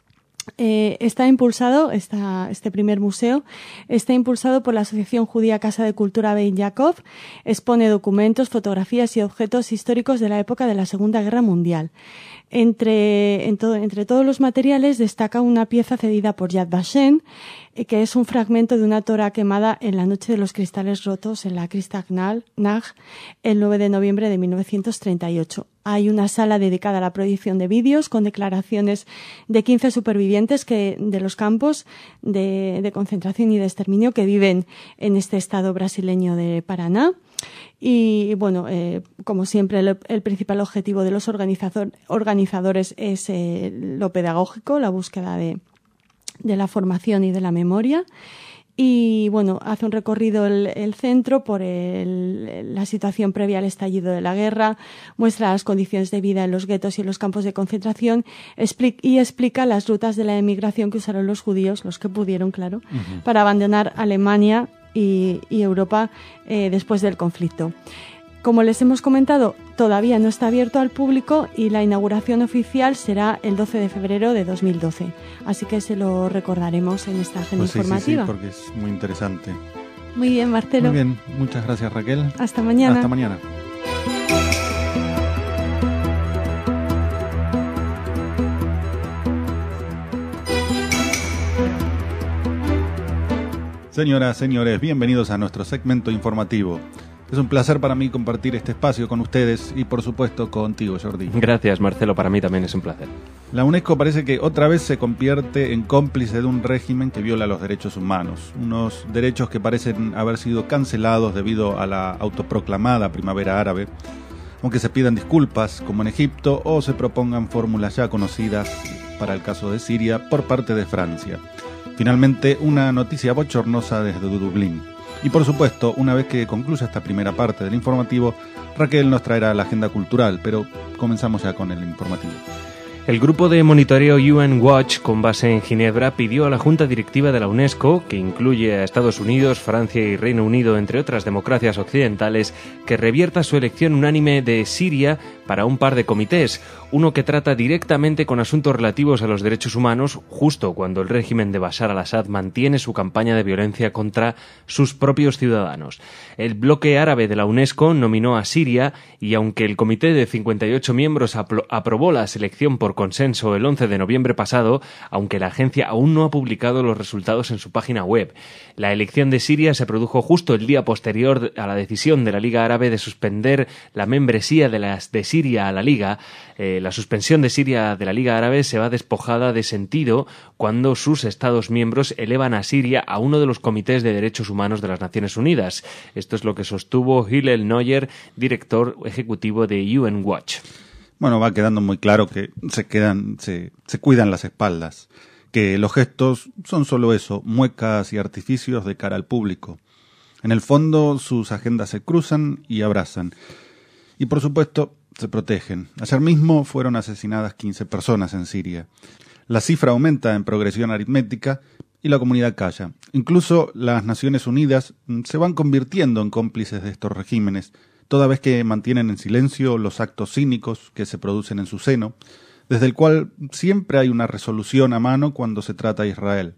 Eh, está impulsado, esta, este primer museo, está impulsado por la Asociación Judía Casa de Cultura Ben Jacob, expone documentos, fotografías y objetos históricos de la época de la Segunda Guerra Mundial. Entre, en todo, entre todos los materiales destaca una pieza cedida por Yad Vashem, eh, que es un fragmento de una Torá quemada en la noche de los cristales rotos en la Kristallnacht, el nueve de noviembre de mil novecientos treinta y ocho. Hay una sala dedicada a la proyección de vídeos con declaraciones de quince supervivientes que, de los campos de, de concentración y de exterminio que viven en este estado brasileño de Paraná. Y bueno, eh, como siempre, el, el principal objetivo de los organizador, organizadores es eh, lo pedagógico, la búsqueda de, de la formación y de la memoria. Y bueno, hace un recorrido el, el centro por el, la situación previa al estallido de la guerra, muestra las condiciones de vida en los guetos y en los campos de concentración explica, y explica las rutas de la emigración que usaron los judíos, los que pudieron, claro, uh-huh. para abandonar Alemania y, y Europa eh, después del conflicto. Como les hemos comentado, todavía no está abierto al público y la inauguración oficial será el doce de febrero de dos mil doce. Así que se lo recordaremos en esta agenda pues informativa. Sí, sí, sí, porque es muy interesante. Muy bien, Marcelo. Muy bien, muchas gracias, Raquel. Hasta mañana. Hasta mañana. Señoras, señores, bienvenidos a nuestro segmento informativo. Es un placer para mí compartir este espacio con ustedes y, por supuesto, contigo, Jordi. Gracias, Marcelo. Para mí también es un placer. La UNESCO parece que otra vez se convierte en cómplice de un régimen que viola los derechos humanos, unos derechos que parecen haber sido cancelados debido a la autoproclamada primavera árabe, aunque se pidan disculpas, como en Egipto, o se propongan fórmulas ya conocidas para el caso de Siria por parte de Francia. Finalmente, una noticia bochornosa desde Dublín. Y por supuesto, una vez que concluya esta primera parte del informativo, Raquel nos traerá la agenda cultural, pero comenzamos ya con el informativo. El grupo de monitoreo U N Watch, con base en Ginebra, pidió a la Junta Directiva de la UNESCO, que incluye a Estados Unidos, Francia y Reino Unido, entre otras democracias occidentales, que revierta su elección unánime de Siria para un par de comités, uno que trata directamente con asuntos relativos a los derechos humanos, justo cuando el régimen de Bashar al-Assad mantiene su campaña de violencia contra sus propios ciudadanos. El bloque árabe de la UNESCO nominó a Siria y, aunque el comité de cincuenta y ocho miembros apro- aprobó la selección por consenso el once de noviembre pasado, aunque la agencia aún no ha publicado los resultados en su página web. La elección de Siria se produjo justo el día posterior a la decisión de la Liga Árabe de suspender la membresía de, las, de Siria a la Liga. Eh, la suspensión de Siria de la Liga Árabe se va despojada de sentido cuando sus Estados miembros elevan a Siria a uno de los comités de derechos humanos de las Naciones Unidas. Esto es lo que sostuvo Hillel Neuer, director ejecutivo de U N Watch. Bueno, va quedando muy claro que se quedan, se, se cuidan las espaldas, que los gestos son solo eso, muecas y artificios de cara al público. En el fondo, sus agendas se cruzan y abrazan. Y por supuesto, se protegen. Ayer mismo fueron asesinadas quince personas en Siria. La cifra aumenta en progresión aritmética y la comunidad calla. Incluso las Naciones Unidas se van convirtiendo en cómplices de estos regímenes, toda vez que mantienen en silencio los actos cínicos que se producen en su seno, desde el cual siempre hay una resolución a mano cuando se trata de Israel.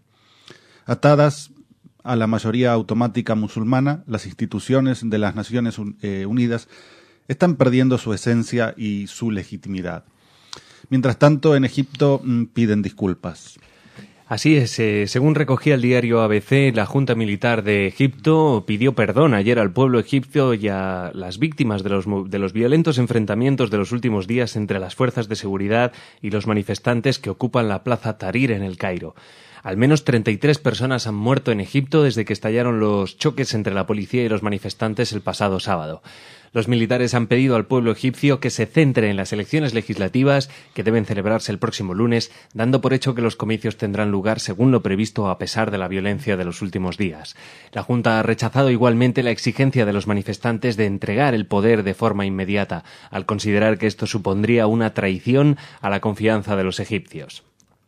Atadas a la mayoría automática musulmana, las instituciones de las Naciones Unidas están perdiendo su esencia y su legitimidad. Mientras tanto, en Egipto piden disculpas. Así es, eh, según recogía el diario A B C, la Junta Militar de Egipto pidió perdón ayer al pueblo egipcio y a las víctimas de los, de los violentos enfrentamientos de los últimos días entre las fuerzas de seguridad y los manifestantes que ocupan la plaza Tahrir en el Cairo. Al menos treinta y tres personas han muerto en Egipto desde que estallaron los choques entre la policía y los manifestantes el pasado sábado. Los militares han pedido al pueblo egipcio que se centre en las elecciones legislativas que deben celebrarse el próximo lunes, dando por hecho que los comicios tendrán lugar según lo previsto a pesar de la violencia de los últimos días. La Junta ha rechazado igualmente la exigencia de los manifestantes de entregar el poder de forma inmediata, al considerar que esto supondría una traición a la confianza de los egipcios.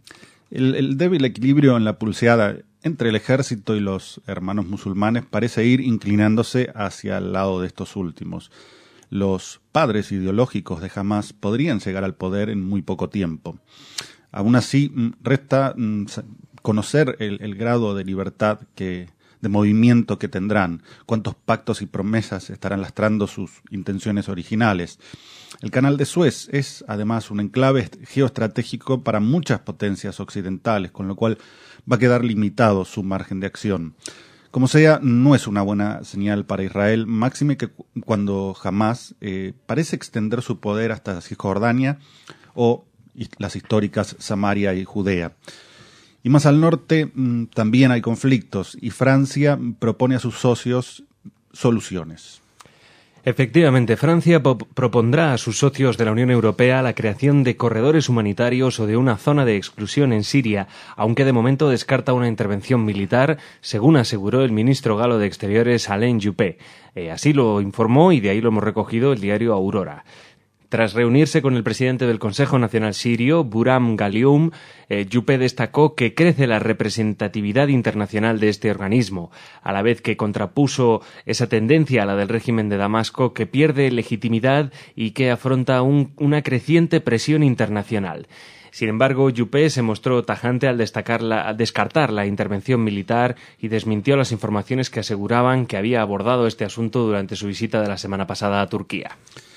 El, el débil equilibrio en la pulseada entre el ejército y los hermanos musulmanes parece ir inclinándose hacia el lado de estos últimos. Los padres ideológicos de Hamás podrían llegar al poder en muy poco tiempo. Aún así, resta conocer el, el grado de libertad que, de movimiento que tendrán, cuántos pactos y promesas estarán lastrando sus intenciones originales. El canal de Suez es, además, un enclave geoestratégico para muchas potencias occidentales, con lo cual va a quedar limitado su margen de acción. Como sea, no es una buena señal para Israel, máxime que cuando Hamás eh, parece extender su poder hasta Cisjordania o las históricas Samaria y Judea. Y más al norte mmm, también hay conflictos y Francia propone a sus socios soluciones. Efectivamente, Francia propondrá a sus socios de la Unión Europea la creación de corredores humanitarios o de una zona de exclusión en Siria, aunque de momento descarta una intervención militar, según aseguró el ministro galo de Exteriores Alain Juppé. Eh, así lo informó y de ahí lo hemos recogido el diario Aurora. Tras reunirse con el presidente del Consejo Nacional Sirio, Buram Galioum, eh, Juppé destacó que crece la representatividad internacional de este organismo, a la vez que contrapuso esa tendencia a la del régimen de Damasco que pierde legitimidad y que afronta un, una creciente presión internacional. Sin embargo, Juppé se mostró tajante al, destacar la, al descartar la intervención militar y desmintió las informaciones que aseguraban que había abordado este asunto durante su visita de la semana pasada a Turquía.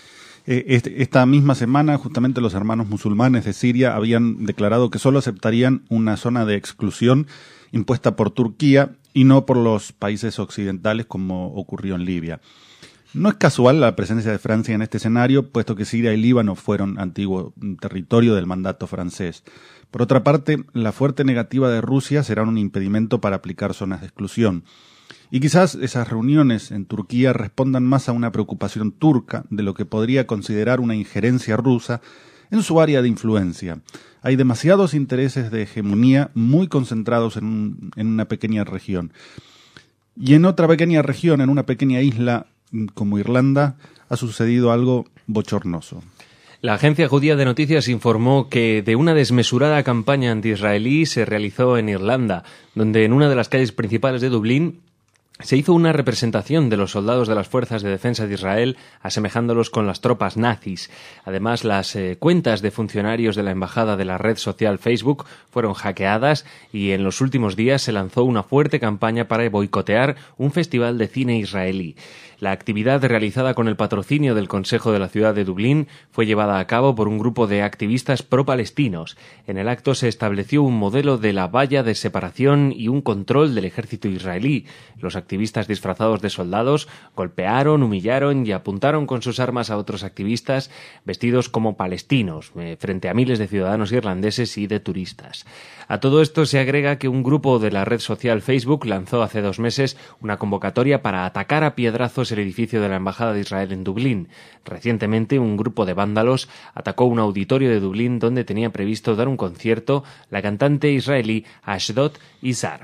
Esta misma semana, justamente los hermanos musulmanes de Siria habían declarado que solo aceptarían una zona de exclusión impuesta por Turquía y no por los países occidentales como ocurrió en Libia. No es casual la presencia de Francia en este escenario, puesto que Siria y Líbano fueron antiguo territorio del mandato francés. Por otra parte, la fuerte negativa de Rusia será un impedimento para aplicar zonas de exclusión. Y quizás esas reuniones en Turquía respondan más a una preocupación turca de lo que podría considerar una injerencia rusa en su área de influencia. Hay demasiados intereses de hegemonía muy concentrados en, un, en una pequeña región. Y en otra pequeña región, en una pequeña isla como Irlanda, ha sucedido algo bochornoso. La agencia judía de noticias informó que de una desmesurada campaña anti-israelí se realizó en Irlanda, donde en una de las calles principales de Dublín se hizo una representación de los soldados de las Fuerzas de Defensa de Israel, asemejándolos con las tropas nazis. Además, las eh, cuentas de funcionarios de la embajada de la red social Facebook fueron hackeadas y en los últimos días se lanzó una fuerte campaña para boicotear un festival de cine israelí. La actividad realizada con el patrocinio del Consejo de la Ciudad de Dublín fue llevada a cabo por un grupo de activistas pro-palestinos. En el acto se estableció un modelo de la valla de separación y un control del ejército israelí. Los activistas disfrazados de soldados golpearon, humillaron y apuntaron con sus armas a otros activistas vestidos como palestinos, eh, frente a miles de ciudadanos irlandeses y de turistas. A todo esto se agrega que un grupo de la red social Facebook lanzó hace dos meses una convocatoria para atacar a piedrazos el edificio de la Embajada de Israel en Dublín. Recientemente, un grupo de vándalos atacó un auditorio de Dublín donde tenía previsto dar un concierto la cantante israelí Ashdod Izar.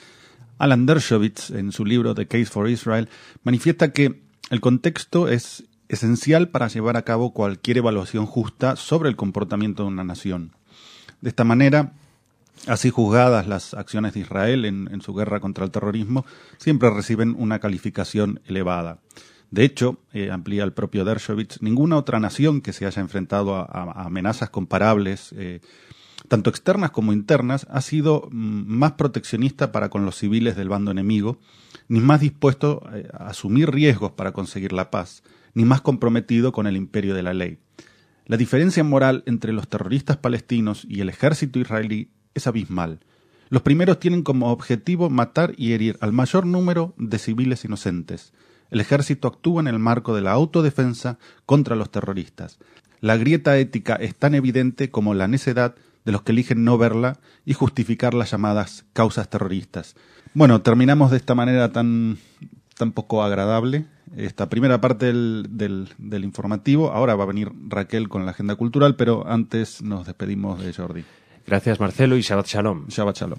Alan Dershowitz, en su libro The Case for Israel, manifiesta que el contexto es esencial para llevar a cabo cualquier evaluación justa sobre el comportamiento de una nación. De esta manera, así juzgadas, las acciones de Israel en, en su guerra contra el terrorismo siempre reciben una calificación elevada. De hecho, eh, amplía el propio Dershowitz, ninguna otra nación que se haya enfrentado a, a amenazas comparables, eh, tanto externas como internas, ha sido mm, más proteccionista para con los civiles del bando enemigo, ni más dispuesto eh, a asumir riesgos para conseguir la paz, ni más comprometido con el imperio de la ley. La diferencia moral entre los terroristas palestinos y el ejército israelí es abismal. Los primeros tienen como objetivo matar y herir al mayor número de civiles inocentes. El ejército actúa en el marco de la autodefensa contra los terroristas. La grieta ética es tan evidente como la necedad de los que eligen no verla y justificar las llamadas causas terroristas. Bueno, terminamos de esta manera tan, tan poco agradable esta primera parte del, del, del informativo. Ahora va a venir Raquel con la agenda cultural, pero antes nos despedimos de Jordi. Gracias, Marcelo, y Shabbat Shalom. Shabbat Shalom.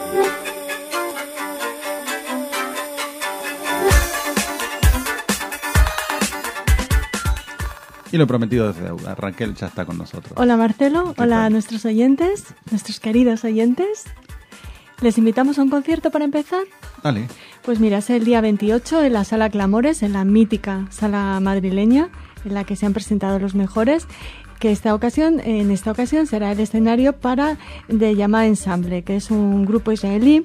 Y lo prometido es deuda. Raquel ya está con nosotros. Hola, Marcelo. Hola tal? a nuestros oyentes, nuestros queridos oyentes. ¿Les invitamos a un concierto para empezar? Dale. Pues mira, es el día veintiocho en la Sala Clamores, en la mítica sala madrileña, en la que se han presentado los mejores, que esta ocasión, en esta ocasión será el escenario para The Yamá Ensemble, que es un grupo israelí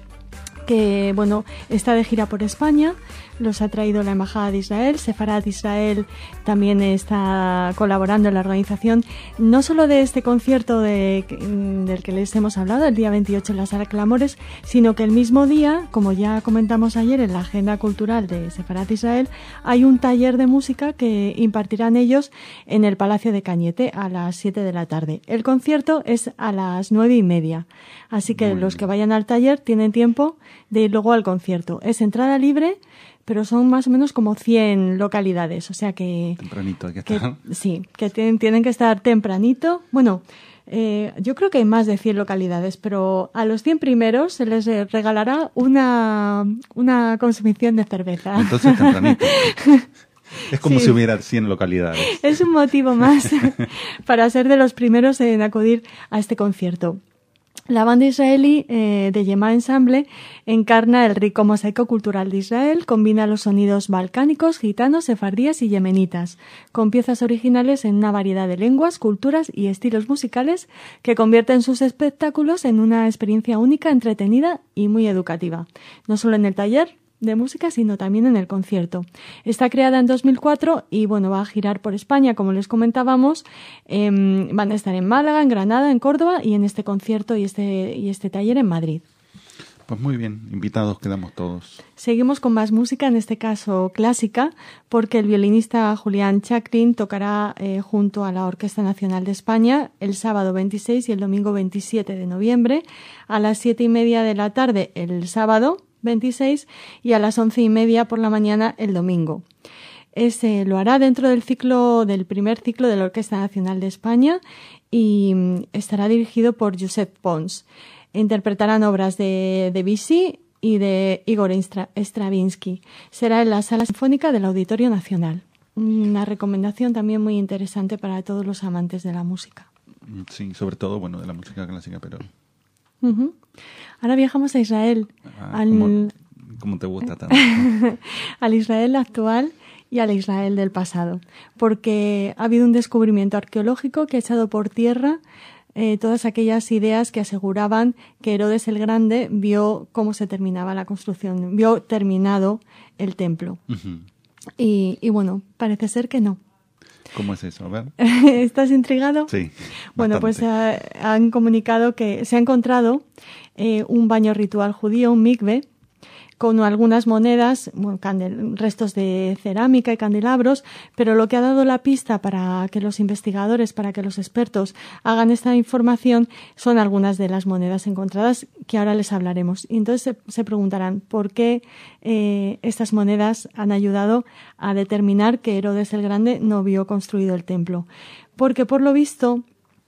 que, bueno, está de gira por España. Los ha traído la Embajada de Israel. Sefarad Israel también está colaborando en la organización, no solo de este concierto de, del que les hemos hablado, el día veintiocho en la Sala Clamores, sino que el mismo día, como ya comentamos ayer en la agenda cultural de Sefarad Israel, hay un taller de música que impartirán ellos en el Palacio de Cañete a las siete de la tarde. El concierto es a las nueve y media, así que los que vayan al taller tienen tiempo de ir luego al concierto. Es entrada libre, pero son más o menos como cien localidades, o sea que... Tempranito hay que que, estar. sí, que tienen, tienen que estar tempranito. Bueno, eh, yo creo que hay más de cien localidades, pero a los cien primeros se les regalará una, una consumición de cerveza. Entonces tempranito. Es como Sí. si hubiera cien localidades. Es un motivo más para ser de los primeros en acudir a este concierto. La banda israelí eh, de Yamá Ensemble encarna el rico mosaico cultural de Israel, combina los sonidos balcánicos, gitanos, sefardíes y yemenitas, con piezas originales en una variedad de lenguas, culturas y estilos musicales que convierten sus espectáculos en una experiencia única, entretenida y muy educativa. No solo en el taller de música, sino también en el concierto. Está creada en dos mil cuatro y, bueno, va a girar por España, como les comentábamos. Eh, van a estar en Málaga, en Granada, en Córdoba y en este concierto y este, y este taller en Madrid. Pues muy bien, invitados quedamos todos. Seguimos con más música, en este caso clásica, porque el violinista Julián Chaplin tocará eh, junto a la Orquesta Nacional de España el sábado veintiséis y el domingo veintisiete de noviembre a las siete y media de la tarde el sábado veintiséis y a las once y media por la mañana el domingo. Ese lo hará dentro del ciclo del primer ciclo de la Orquesta Nacional de España y mm, estará dirigido por Josep Pons. Interpretarán obras de Debussy y de Igor Stravinsky. Será en la Sala Sinfónica del Auditorio Nacional. Una recomendación también muy interesante para todos los amantes de la música. Sí, sobre todo, bueno, de la música clásica, pero... Uh-huh. Ahora viajamos a Israel. Ah, al... como, como te gusta tanto. Al Israel actual y al Israel del pasado. Porque ha habido un descubrimiento arqueológico que ha echado por tierra Eh, todas aquellas ideas que aseguraban que Herodes el Grande vio cómo se terminaba la construcción, vio terminado el templo. Uh-huh. Y, y bueno, parece ser que no. ¿Cómo es eso? A ver. ¿Estás intrigado? Sí. Bueno, bastante. pues eh, han comunicado que se ha encontrado eh, un baño ritual judío, un mikve, con algunas monedas, bueno, candel- restos de cerámica y candelabros, pero lo que ha dado la pista para que los investigadores, para que los expertos hagan esta información, son algunas de las monedas encontradas que ahora les hablaremos. Y entonces se, se preguntarán por qué eh, estas monedas han ayudado a determinar que Herodes el Grande no vio construido el templo. Porque por lo visto...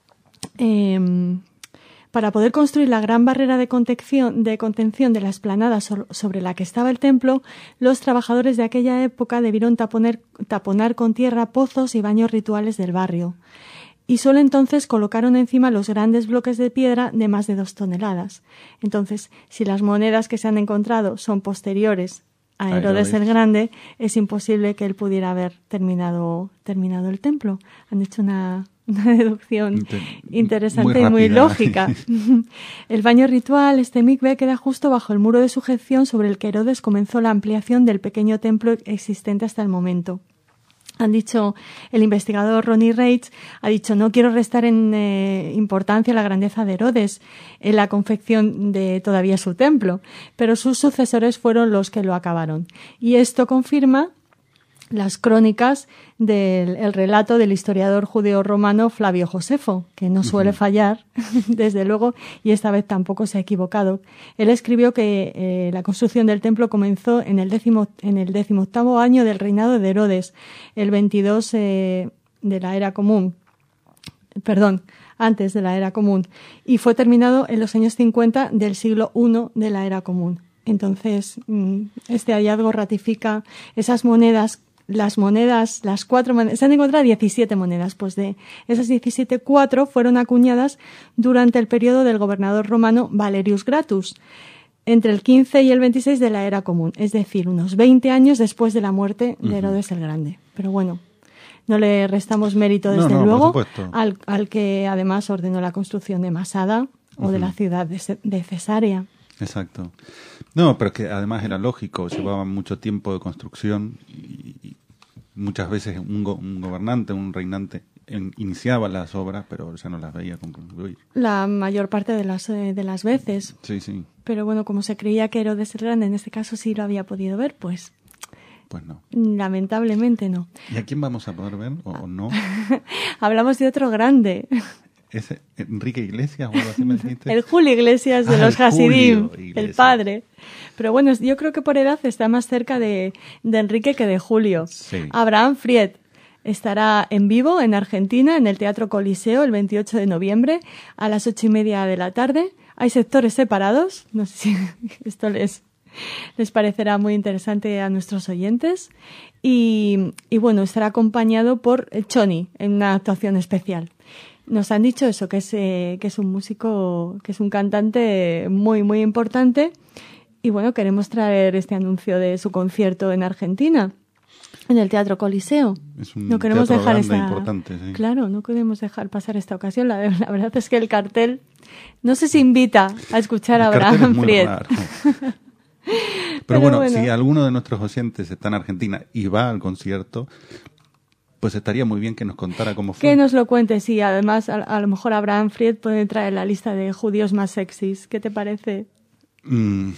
Eh, Para poder construir la gran barrera de contención, de contención de la explanada so- sobre la que estaba el templo, los trabajadores de aquella época debieron taponer, taponar con tierra pozos y baños rituales del barrio. Y solo entonces colocaron encima los grandes bloques de piedra de más de dos toneladas. Entonces, si las monedas que se han encontrado son posteriores a Herodes el Grande, es imposible que él pudiera haber terminado, terminado el templo. Han hecho una... Una deducción Inter- interesante muy y muy rápida. lógica. El baño ritual, este mikve, queda justo bajo el muro de sujeción sobre el que Herodes comenzó la ampliación del pequeño templo existente hasta el momento. Han dicho, el investigador Ronnie Reitz ha dicho, no quiero restar en eh, importancia la grandeza de Herodes en la confección de todavía su templo, pero sus sucesores fueron los que lo acabaron. Y esto confirma las crónicas del el relato del historiador judeo-romano Flavio Josefo, que no suele fallar, desde luego, y esta vez tampoco se ha equivocado. Él escribió que eh, la construcción del templo comenzó en el décimo, en el decimoctavo año del reinado de Herodes, el veintidós eh, de la era común, perdón, antes de la era común, y fue terminado en los años cincuenta del siglo primero de la era común. Entonces, este hallazgo ratifica esas monedas. Las monedas, las cuatro monedas, se han encontrado diecisiete monedas, pues de esas diecisiete, cuatro fueron acuñadas durante el periodo del gobernador romano Valerius Gratus, entre el quince y el veintiséis de la era común, es decir, unos veinte años después de la muerte de Herodes el Grande. Pero bueno, no le restamos mérito, desde no, no, luego, por supuesto. al, al que además ordenó la construcción de Masada o uh-huh. de la ciudad de, de Cesarea. Exacto. No, pero que además era lógico, llevaba mucho tiempo de construcción y, y muchas veces un, go, un gobernante, un reinante en, iniciaba las obras, pero ya no las veía concluir. La mayor parte de las, eh, de las veces. Sí, sí. Pero bueno, como se creía que Herodes el Grande en este caso sí lo había podido ver, pues... Pues no. Lamentablemente no. ¿Y a quién vamos a poder ver o, o no? Hablamos de otro grande. ¿Es Enrique Iglesias o algo así me dijiste? El Julio Iglesias de ah, los Hasidim, el, el padre. Pero bueno, yo creo que por edad está más cerca de, de Enrique que de Julio. Sí. Abraham Fried estará en vivo en Argentina, en el Teatro Coliseo, el veintiocho de noviembre, a las ocho y media de la tarde. Hay sectores separados, no sé si esto les, les parecerá muy interesante a nuestros oyentes. Y, y bueno, estará acompañado por Choni en una actuación especial. Nos han dicho eso, que es, eh, que es un músico, que es un cantante muy, muy importante. Y bueno, queremos traer este anuncio de su concierto en Argentina, en el Teatro Coliseo. Es un no queremos teatro dejar grande, esta... importante, sí. Claro, no queremos dejar pasar esta ocasión. La, la verdad es que el cartel no sé si invita a escuchar a Abraham Fried. Pero, Pero bueno, bueno, si alguno de nuestros oyentes está en Argentina y va al concierto, pues estaría muy bien que nos contara cómo fue. Que nos lo cuente, sí. Además, a, a lo mejor Abraham Fried puede traer la lista de judíos más sexys. ¿Qué te parece? Mm.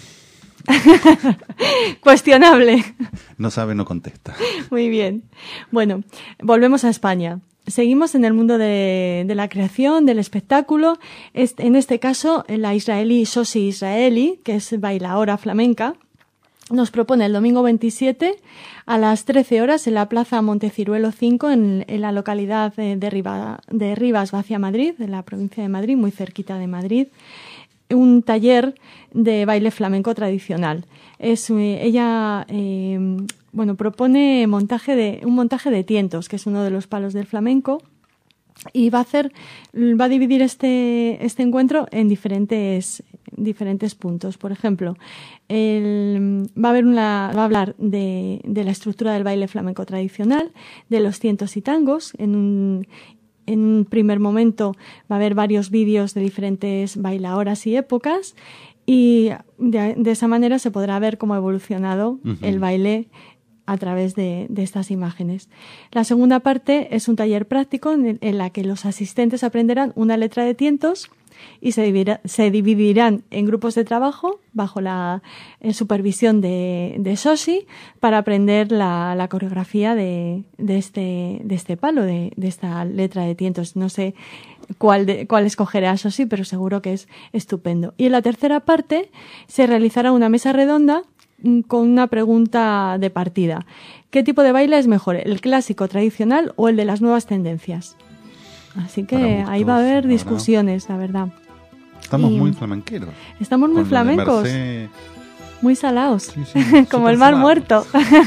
Cuestionable. No sabe, no contesta. Muy bien. Bueno, volvemos a España. Seguimos en el mundo de, de la creación, del espectáculo. Este, en este caso, la israelí Shoshi Israeli, que es bailaora flamenca, nos propone el domingo veintisiete a las trece horas en la Plaza Monteciruelo cinco, en, en la localidad de, de, Riba, de Rivas Vacia, Madrid, en la provincia de Madrid, muy cerquita de Madrid, un taller de baile flamenco tradicional. Es, eh, ella eh, bueno, propone montaje de, un montaje de tientos, que es uno de los palos del flamenco, y va a hacer, va a dividir este, este encuentro en diferentes, diferentes puntos. Por ejemplo, el, va a haber una, va a hablar de, de la estructura del baile flamenco tradicional, de los tientos y tangos. En un, en un primer momento va a haber varios vídeos de diferentes bailadoras y épocas, y de, de esa manera se podrá ver cómo ha evolucionado uh-huh. el baile a través de, de estas imágenes. La segunda parte es un taller práctico en, en la que los asistentes aprenderán una letra de tientos y se, dividirá, se dividirán en grupos de trabajo bajo la eh, supervisión de, de Shoshi para aprender la, la coreografía de, de, este, de este palo, de, de esta letra de tientos. No sé cuál, de, cuál escogerá Shoshi, pero seguro que es estupendo. Y en la tercera parte se realizará una mesa redonda con una pregunta de partida. ¿Qué tipo de baile es mejor, el clásico tradicional o el de las nuevas tendencias? Así que gustos, ahí va a haber discusiones, la verdad. Estamos y muy flamenqueros. Estamos muy con flamencos. Merced... Muy salados. Sí, sí, como el mar salados. Muerto.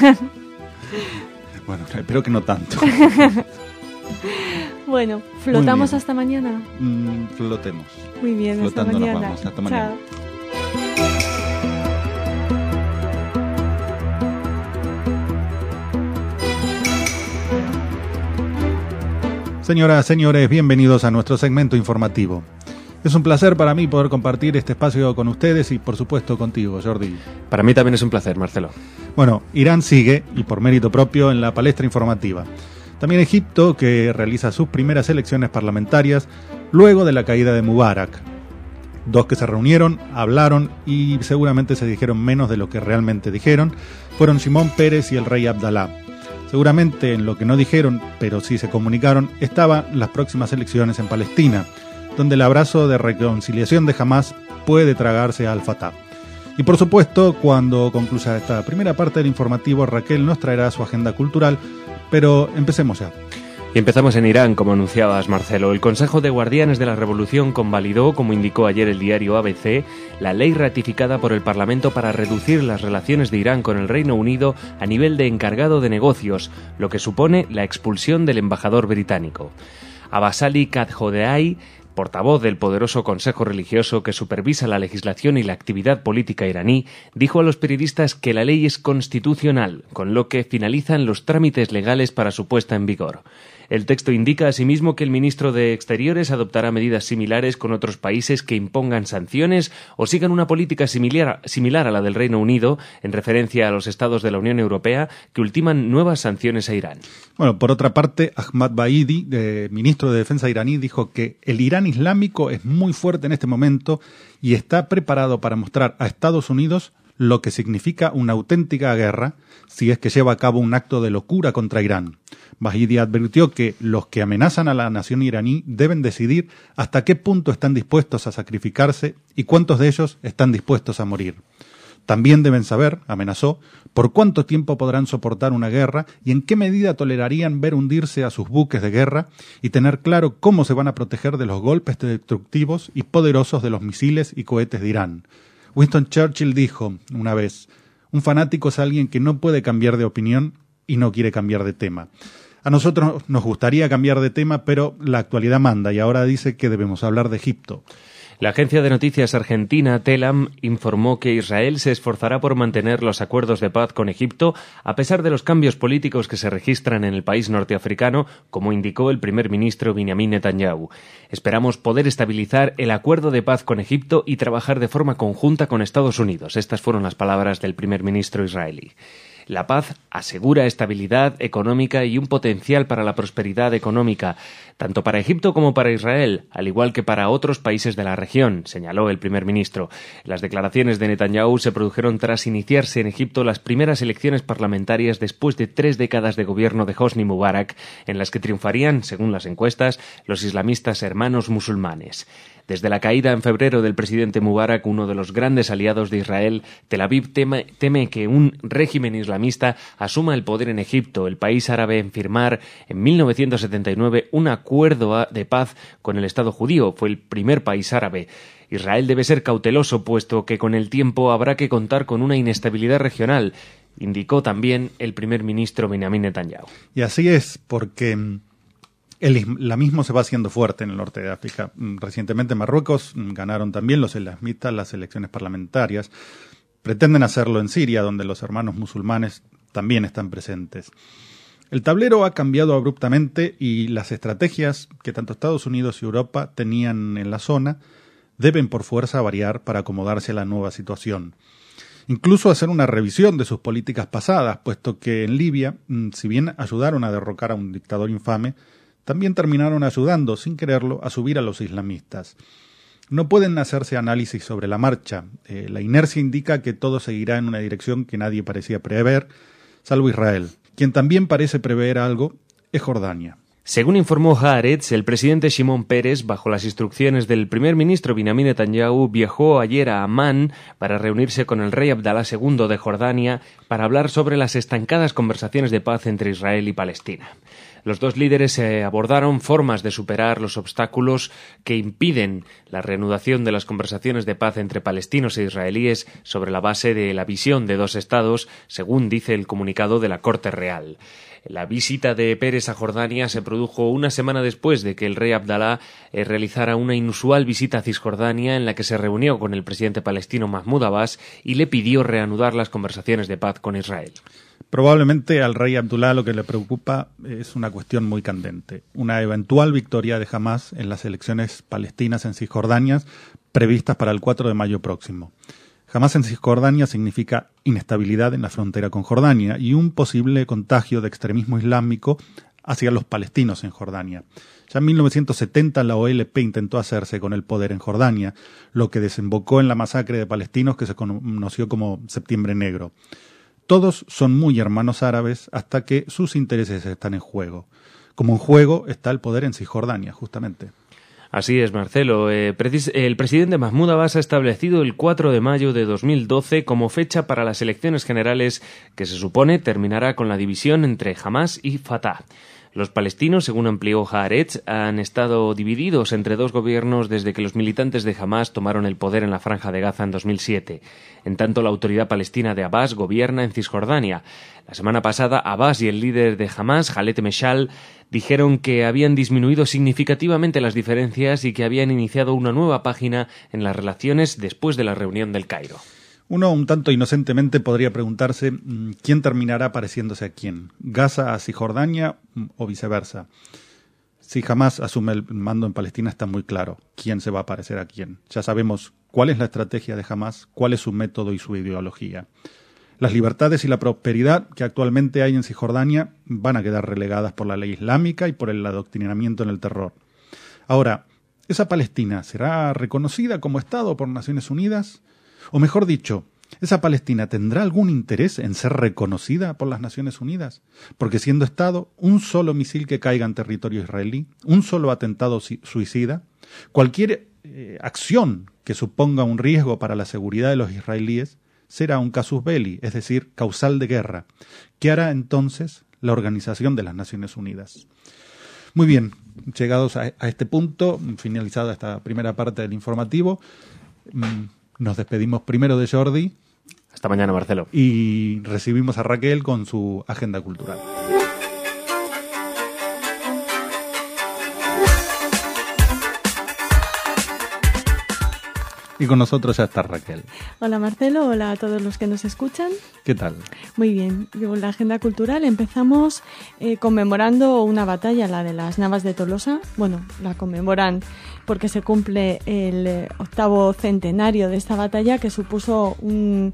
Bueno, espero que no tanto. Bueno, ¿flotamos hasta mañana? Mm, flotemos. Muy bien, Flotando hasta mañana. nos vamos. Hasta mañana. Chao. Señoras, señores, bienvenidos a nuestro segmento informativo. Es un placer para mí poder compartir este espacio con ustedes y, por supuesto, contigo, Jordi. Para mí también es un placer, Marcelo. Bueno, Irán sigue, y por mérito propio, en la palestra informativa. También Egipto, que realiza sus primeras elecciones parlamentarias luego de la caída de Mubarak. Dos que se reunieron, hablaron y seguramente se dijeron menos de lo que realmente dijeron, fueron Shimon Peres y el rey Abdalá. Seguramente en lo que no dijeron, pero sí se comunicaron, estaban las próximas elecciones en Palestina, donde el abrazo de reconciliación de Hamás puede tragarse al Fatah. Y por supuesto, cuando concluya esta primera parte del informativo, Raquel nos traerá su agenda cultural, pero empecemos ya. Y empezamos en Irán, como anunciabas, Marcelo. El Consejo de Guardianes de la Revolución convalidó, como indicó ayer el diario A B C, la ley ratificada por el Parlamento para reducir las relaciones de Irán con el Reino Unido a nivel de encargado de negocios, lo que supone la expulsión del embajador británico. Abbasali Khadjodeai, portavoz del poderoso Consejo Religioso que supervisa la legislación y la actividad política iraní, dijo a los periodistas que la ley es constitucional, con lo que finalizan los trámites legales para su puesta en vigor. El texto indica asimismo que el ministro de Exteriores adoptará medidas similares con otros países que impongan sanciones o sigan una política similar, similar a la del Reino Unido, en referencia a los estados de la Unión Europea que ultiman nuevas sanciones a Irán. Bueno, por otra parte, Ahmad Baidi, eh, ministro de Defensa iraní, dijo que el Irán islámico es muy fuerte en este momento y está preparado para mostrar a Estados Unidos lo que significa una auténtica guerra si es que lleva a cabo un acto de locura contra Irán. Bahidi advirtió que los que amenazan a la nación iraní deben decidir hasta qué punto están dispuestos a sacrificarse y cuántos de ellos están dispuestos a morir. También deben saber, amenazó, por cuánto tiempo podrán soportar una guerra y en qué medida tolerarían ver hundirse a sus buques de guerra y tener claro cómo se van a proteger de los golpes destructivos y poderosos de los misiles y cohetes de Irán. Winston Churchill dijo una vez, un fanático es alguien que no puede cambiar de opinión y no quiere cambiar de tema. A nosotros nos gustaría cambiar de tema, pero la actualidad manda y ahora dice que debemos hablar de Egipto. La agencia de noticias argentina Telam informó que Israel se esforzará por mantener los acuerdos de paz con Egipto a pesar de los cambios políticos que se registran en el país norteafricano, como indicó el primer ministro Benjamin Netanyahu. Esperamos poder estabilizar el acuerdo de paz con Egipto y trabajar de forma conjunta con Estados Unidos. Estas fueron las palabras del primer ministro israelí. La paz asegura estabilidad económica y un potencial para la prosperidad económica, tanto para Egipto como para Israel, al igual que para otros países de la región, señaló el primer ministro. Las declaraciones de Netanyahu se produjeron tras iniciarse en Egipto las primeras elecciones parlamentarias después de tres décadas de gobierno de Hosni Mubarak, en las que triunfarían, según las encuestas, los islamistas hermanos musulmanes. Desde la caída en febrero del presidente Mubarak, uno de los grandes aliados de Israel, Tel Aviv teme, teme que un régimen islamista asuma el poder en Egipto, el país árabe en firmar en mil novecientos setenta y nueve un acuerdo de paz con el Estado judío. Fue el primer país árabe. Israel debe ser cauteloso, puesto que con el tiempo habrá que contar con una inestabilidad regional, indicó también el primer ministro Benjamin Netanyahu. Y así es, porque el islamismo se va haciendo fuerte en el norte de África. Recientemente en Marruecos ganaron también los islamistas las elecciones parlamentarias. Pretenden hacerlo en Siria, donde los hermanos musulmanes también están presentes. El tablero ha cambiado abruptamente y las estrategias que tanto Estados Unidos y Europa tenían en la zona deben por fuerza variar para acomodarse a la nueva situación. Incluso hacer una revisión de sus políticas pasadas, puesto que en Libia, si bien ayudaron a derrocar a un dictador infame, también terminaron ayudando, sin quererlo, a subir a los islamistas. No pueden hacerse análisis sobre la marcha. Eh, la inercia indica que todo seguirá en una dirección que nadie parecía prever, salvo Israel. Quien también parece prever algo es Jordania. Según informó Haaretz, el presidente Shimon Peres, bajo las instrucciones del primer ministro Benjamin Netanyahu, viajó ayer a Amán para reunirse con el rey Abdalá segundo de Jordania para hablar sobre las estancadas conversaciones de paz entre Israel y Palestina. Los dos líderes eh, abordaron formas de superar los obstáculos que impiden la reanudación de las conversaciones de paz entre palestinos e israelíes sobre la base de la visión de dos estados, según dice el comunicado de la Corte Real. La visita de Peres a Jordania se produjo una semana después de que el rey Abdalá eh, realizara una inusual visita a Cisjordania, en la que se reunió con el presidente palestino Mahmoud Abbas y le pidió reanudar las conversaciones de paz con Israel. Probablemente al rey Abdullah lo que le preocupa es una cuestión muy candente, una eventual victoria de Hamás en las elecciones palestinas en Cisjordania previstas para el cuatro de mayo próximo. Hamás en Cisjordania significa inestabilidad en la frontera con Jordania y un posible contagio de extremismo islámico hacia los palestinos en Jordania. Ya en mil novecientos setenta la O L P intentó hacerse con el poder en Jordania, lo que desembocó en la masacre de palestinos que se conoció como Septiembre Negro. Todos son muy hermanos árabes hasta que sus intereses están en juego. Como en juego está el poder en Cisjordania, justamente. Así es, Marcelo. Eh, el presidente Mahmoud Abbas ha establecido el cuatro de mayo de dos mil doce como fecha para las elecciones generales que se supone terminará con la división entre Hamás y Fatah. Los palestinos, según amplió Haaretz, han estado divididos entre dos gobiernos desde que los militantes de Hamás tomaron el poder en la Franja de Gaza en dos mil siete. En tanto, la autoridad palestina de Abbas gobierna en Cisjordania. La semana pasada, Abbas y el líder de Hamás, Khaled Meshal, dijeron que habían disminuido significativamente las diferencias y que habían iniciado una nueva página en las relaciones después de la reunión del Cairo. Uno un tanto inocentemente podría preguntarse quién terminará pareciéndose a quién, Gaza a Cisjordania o viceversa. Si Hamás asume el mando en Palestina está muy claro quién se va a parecer a quién. Ya sabemos cuál es la estrategia de Hamás, cuál es su método y su ideología. Las libertades y la prosperidad que actualmente hay en Cisjordania van a quedar relegadas por la ley islámica y por el adoctrinamiento en el terror. Ahora, ¿esa Palestina será reconocida como Estado por Naciones Unidas? O mejor dicho, ¿esa Palestina tendrá algún interés en ser reconocida por las Naciones Unidas? Porque siendo Estado, un solo misil que caiga en territorio israelí, un solo atentado suicida, cualquier eh, acción que suponga un riesgo para la seguridad de los israelíes será un casus belli, es decir, causal de guerra. ¿Qué hará entonces la Organización de las Naciones Unidas? Muy bien, llegados a, a este punto, finalizada esta primera parte del informativo, mmm, nos despedimos primero de Jordi. Hasta mañana, Marcelo. Y recibimos a Raquel con su agenda cultural. Y con nosotros ya está Raquel. Hola Marcelo, hola a todos los que nos escuchan. ¿Qué tal? Muy bien, con la agenda cultural empezamos eh, conmemorando una batalla, la de las Navas de Tolosa. Bueno, la conmemoran porque se cumple el eh, octavo centenario de esta batalla, que supuso un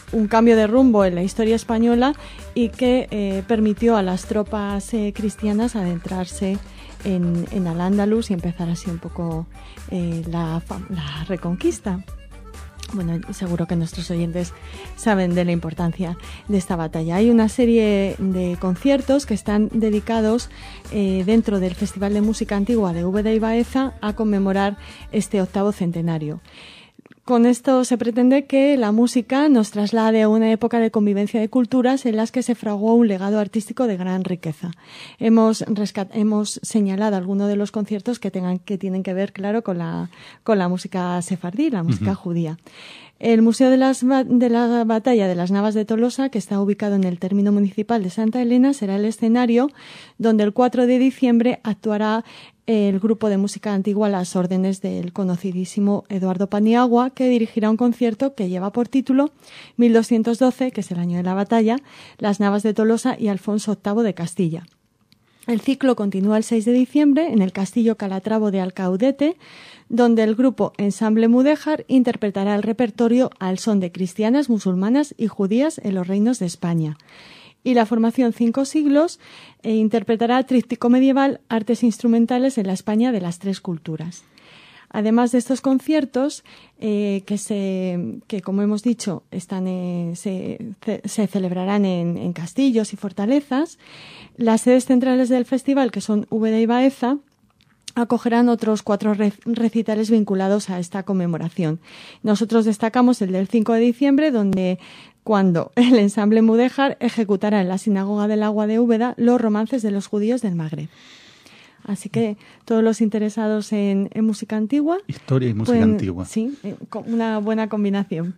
un cambio de rumbo en la historia española y que eh, permitió a las tropas eh, cristianas adentrarse en, en Al-Ándalus y empezar así un poco eh, la, la reconquista. Bueno, seguro que nuestros oyentes saben de la importancia de esta batalla. Hay una serie de conciertos que están dedicados eh, dentro del Festival de Música Antigua de Úbeda y Baeza a conmemorar este octavo centenario. Con esto se pretende que la música nos traslade a una época de convivencia de culturas en las que se fraguó un legado artístico de gran riqueza. Hemos, rescat- hemos señalado algunos de los conciertos que, tengan, que tienen que ver, claro, con la, con la música sefardí, la música uh-huh. judía. El Museo de, las, de la Batalla de las Navas de Tolosa, que está ubicado en el término municipal de Santa Elena, será el escenario donde el cuatro de diciembre actuará el grupo de música antigua a las órdenes del conocidísimo Eduardo Paniagua, que dirigirá un concierto que lleva por título mil doscientos doce, que es el año de la batalla, las Navas de Tolosa y Alfonso octavo de Castilla. El ciclo continúa el seis de diciembre en el Castillo Calatravo de Alcaudete, donde el grupo Ensamble Mudéjar interpretará el repertorio al son de cristianas, musulmanas y judías en los reinos de España. Y la formación Cinco Siglos eh, interpretará tríptico medieval, artes instrumentales en la España de las tres culturas. Además de estos conciertos, eh, que, se, que como hemos dicho, están, eh, se, se celebrarán en, en castillos y fortalezas, las sedes centrales del festival, que son Úbeda y Baeza, acogerán otros cuatro recitales vinculados a esta conmemoración. Nosotros destacamos el del cinco de diciembre, donde cuando el ensamble Mudéjar ejecutará en la Sinagoga del Agua de Úbeda los romances de los judíos del Magreb. Así que todos los interesados en, en música antigua... Historia y música pueden, antigua. Sí, una buena combinación.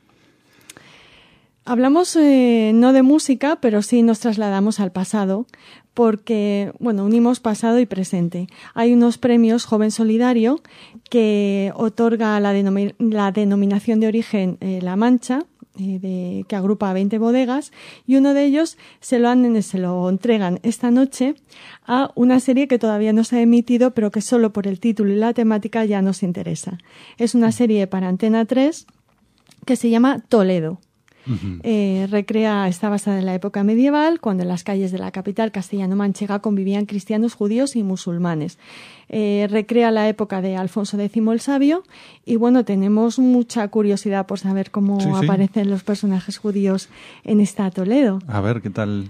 Hablamos eh, no de música, pero sí nos trasladamos al pasado, porque, bueno, unimos pasado y presente. Hay unos premios Joven Solidario que otorga la, denomi- la denominación de origen eh, La Mancha, eh, de, que agrupa a veinte bodegas, y uno de ellos se lo, han, se lo entregan esta noche a una serie que todavía no se ha emitido, pero que solo por el título y la temática ya nos interesa. Es una serie para Antena tres que se llama Toledo. Uh-huh. Eh, recrea, está basada en la época medieval, cuando en las calles de la capital castellano-manchega convivían cristianos, judíos y musulmanes. Eh, recrea la época de Alfonso décimo el Sabio y bueno, tenemos mucha curiosidad por saber cómo sí, sí. aparecen los personajes judíos en esta Toledo. A ver qué tal.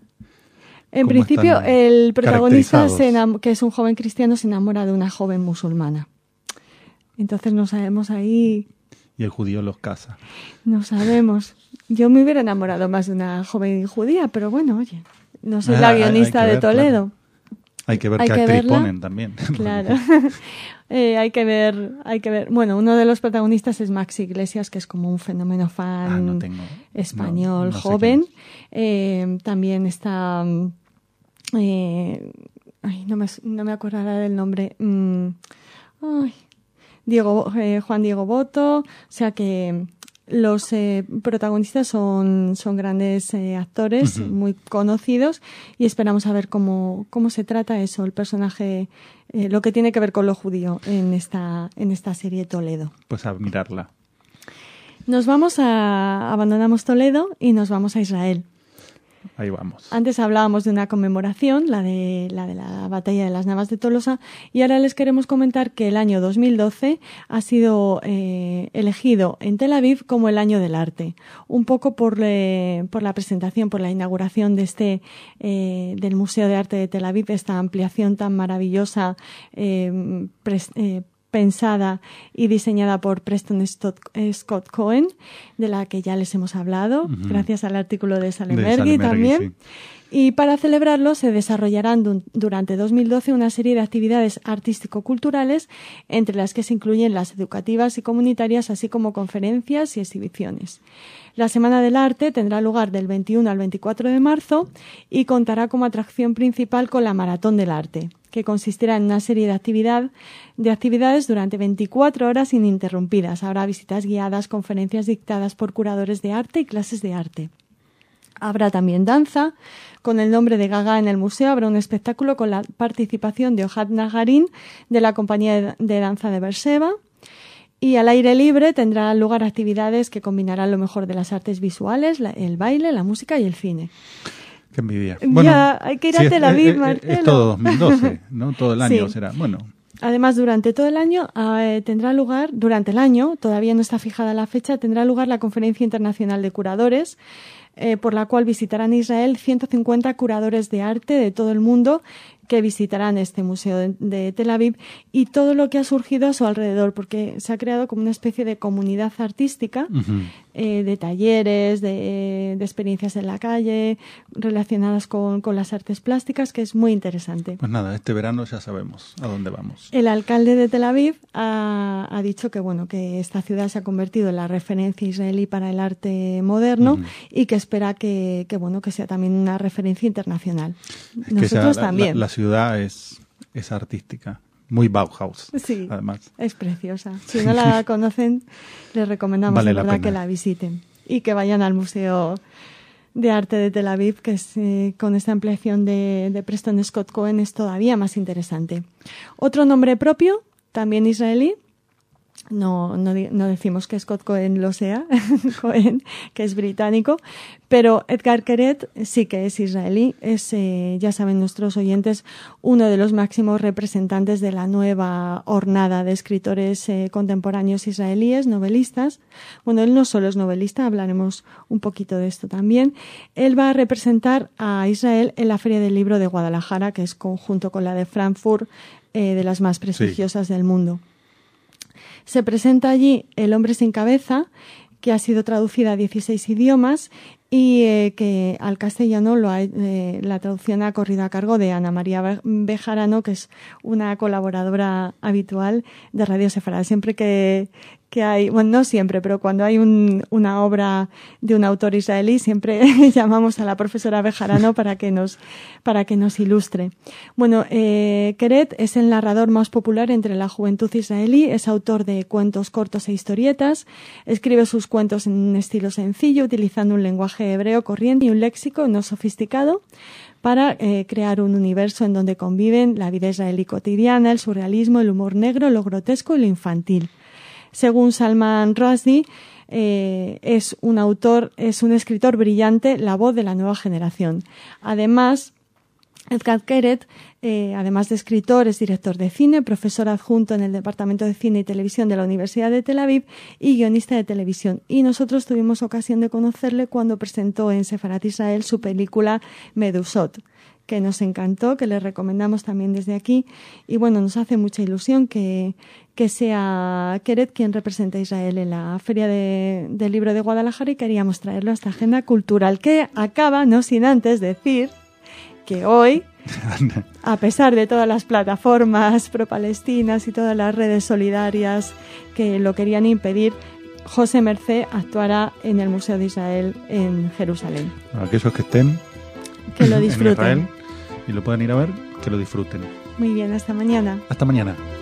En principio, el protagonista, se enam- que es un joven cristiano, se enamora de una joven musulmana. Entonces no sabemos ahí... Y el judío los casa. No sabemos. Yo me hubiera enamorado más de una joven judía, pero bueno, oye, no soy ah, la guionista hay, hay de ver, Toledo. Claro. Hay que ver hay qué que actriz verla. Ponen también. Claro. eh, hay que ver, hay que ver. Bueno, uno de los protagonistas es Max Iglesias, que es como un fenómeno fan ah, no tengo, español no, no joven. Eh, también está... Eh, ay, no me, no me acordará del nombre. Mm, ay... Diego, eh, Juan Diego Boto, o sea que los eh, protagonistas son, son grandes eh, actores uh-huh. muy conocidos y esperamos a ver cómo, cómo se trata eso, el personaje, eh, lo que tiene que ver con lo judío en esta, en esta serie Toledo. Pues a mirarla. Nos vamos a, abandonamos Toledo y nos vamos a Israel. Ahí vamos. Antes hablábamos de una conmemoración, la de, la de la batalla de las Navas de Tolosa, y ahora les queremos comentar que el año dos mil doce ha sido eh, elegido en Tel Aviv como el año del arte, un poco por, eh, por la presentación, por la inauguración de este eh, del Museo de Arte de Tel Aviv, esta ampliación tan maravillosa, eh, pres, eh, pensada y diseñada por Preston Scott Cohen, de la que ya les hemos hablado, uh-huh. gracias al artículo de Salemergui también. Sí. Y para celebrarlo se desarrollarán du- durante dos mil doce una serie de actividades artístico-culturales, entre las que se incluyen las educativas y comunitarias, así como conferencias y exhibiciones. La Semana del Arte tendrá lugar del veintiuno al veinticuatro de marzo y contará como atracción principal con la Maratón del Arte, que consistirá en una serie de, actividad, de actividades durante veinticuatro horas ininterrumpidas. Habrá visitas guiadas, conferencias dictadas por curadores de arte y clases de arte. Habrá también danza. Con el nombre de Gaga en el museo habrá un espectáculo con la participación de Ohad Nagarin de la compañía de danza de Beersheba. Y al aire libre tendrán lugar actividades que combinarán lo mejor de las artes visuales, la, el baile, la música y el cine. Qué envidia. Ya, Bueno, hay que ir sí, a Tel Aviv, es, es, Marcelo. es todo dos mil doce, ¿no? Todo el año Sí. será. Bueno, Además, durante todo el año eh, tendrá lugar, durante el año, todavía no está fijada la fecha, tendrá lugar la Conferencia Internacional de Curadores, eh, por la cual visitarán Israel ciento cincuenta curadores de arte de todo el mundo que visitarán este museo de, de Tel Aviv y todo lo que ha surgido a su alrededor, porque se ha creado como una especie de comunidad artística, uh-huh. eh, de talleres, de, de experiencias en la calle, relacionadas con, con las artes plásticas, que es muy interesante. Pues nada, este verano ya sabemos a dónde vamos. El alcalde de Tel Aviv ha, ha dicho que bueno que esta ciudad se ha convertido en la referencia israelí para el arte moderno uh-huh. y que espera que, que bueno que sea también una referencia internacional. Es Nosotros sea, también. La, la ciudad es, es artística, muy Bauhaus. Sí, además. Es preciosa. Si no la conocen, les recomendamos vale de la verdad pena. que la visiten y que vayan al Museo de Arte de Tel Aviv, que es, eh, con esta ampliación de, de Preston Scott Cohen es todavía más interesante. Otro nombre propio, también israelí, no, no, no decimos que Scott Cohen lo sea, Cohen, que es británico, pero Edgar Keret sí que es israelí, es, eh, ya saben nuestros oyentes, uno de los máximos representantes de la nueva hornada de escritores eh, contemporáneos israelíes, novelistas. Bueno, él no solo es novelista, hablaremos un poquito de esto también. Él va a representar a Israel en la Feria del Libro de Guadalajara, que es conjunto con la de Frankfurt, eh, de las más prestigiosas sí. del mundo. Se presenta allí El hombre sin cabeza, que ha sido traducida a dieciséis idiomas y eh, que al castellano lo ha, eh, la traducción ha corrido a cargo de Ana María Bejarano, que es una colaboradora habitual de Radio Sefarad. Siempre que, que hay, bueno, no siempre, pero cuando hay un, una obra de un autor israelí, siempre llamamos a la profesora Bejarano para que nos, para que nos ilustre. Bueno, eh, Keret es el narrador más popular entre la juventud israelí, es autor de cuentos cortos e historietas, escribe sus cuentos en un estilo sencillo, utilizando un lenguaje hebreo corriente y un léxico no sofisticado para eh, crear un universo en donde conviven la vida israelí cotidiana, el surrealismo, el humor negro, lo grotesco y lo infantil. Según Salman Rushdie, eh, es un autor, es un escritor brillante, la voz de la nueva generación. Además, Edgar Keret, eh, además de escritor, es director de cine, profesor adjunto en el Departamento de Cine y Televisión de la Universidad de Tel Aviv y guionista de televisión. Y nosotros tuvimos ocasión de conocerle cuando presentó en Sefarat Israel su película Medusot, que nos encantó, que le recomendamos también desde aquí. Y bueno, nos hace mucha ilusión que, que sea Keret quien represente a Israel en la Feria de, del Libro de Guadalajara y queríamos traerlo a esta agenda cultural que acaba, no sin antes decir que hoy, a pesar de todas las plataformas pro-palestinas y todas las redes solidarias que lo querían impedir, José Mercé actuará en el Museo de Israel en Jerusalén. Aquellos que estén que lo disfruten en Israel y lo puedan ir a ver, que lo disfruten. Muy bien, hasta mañana. Hasta mañana.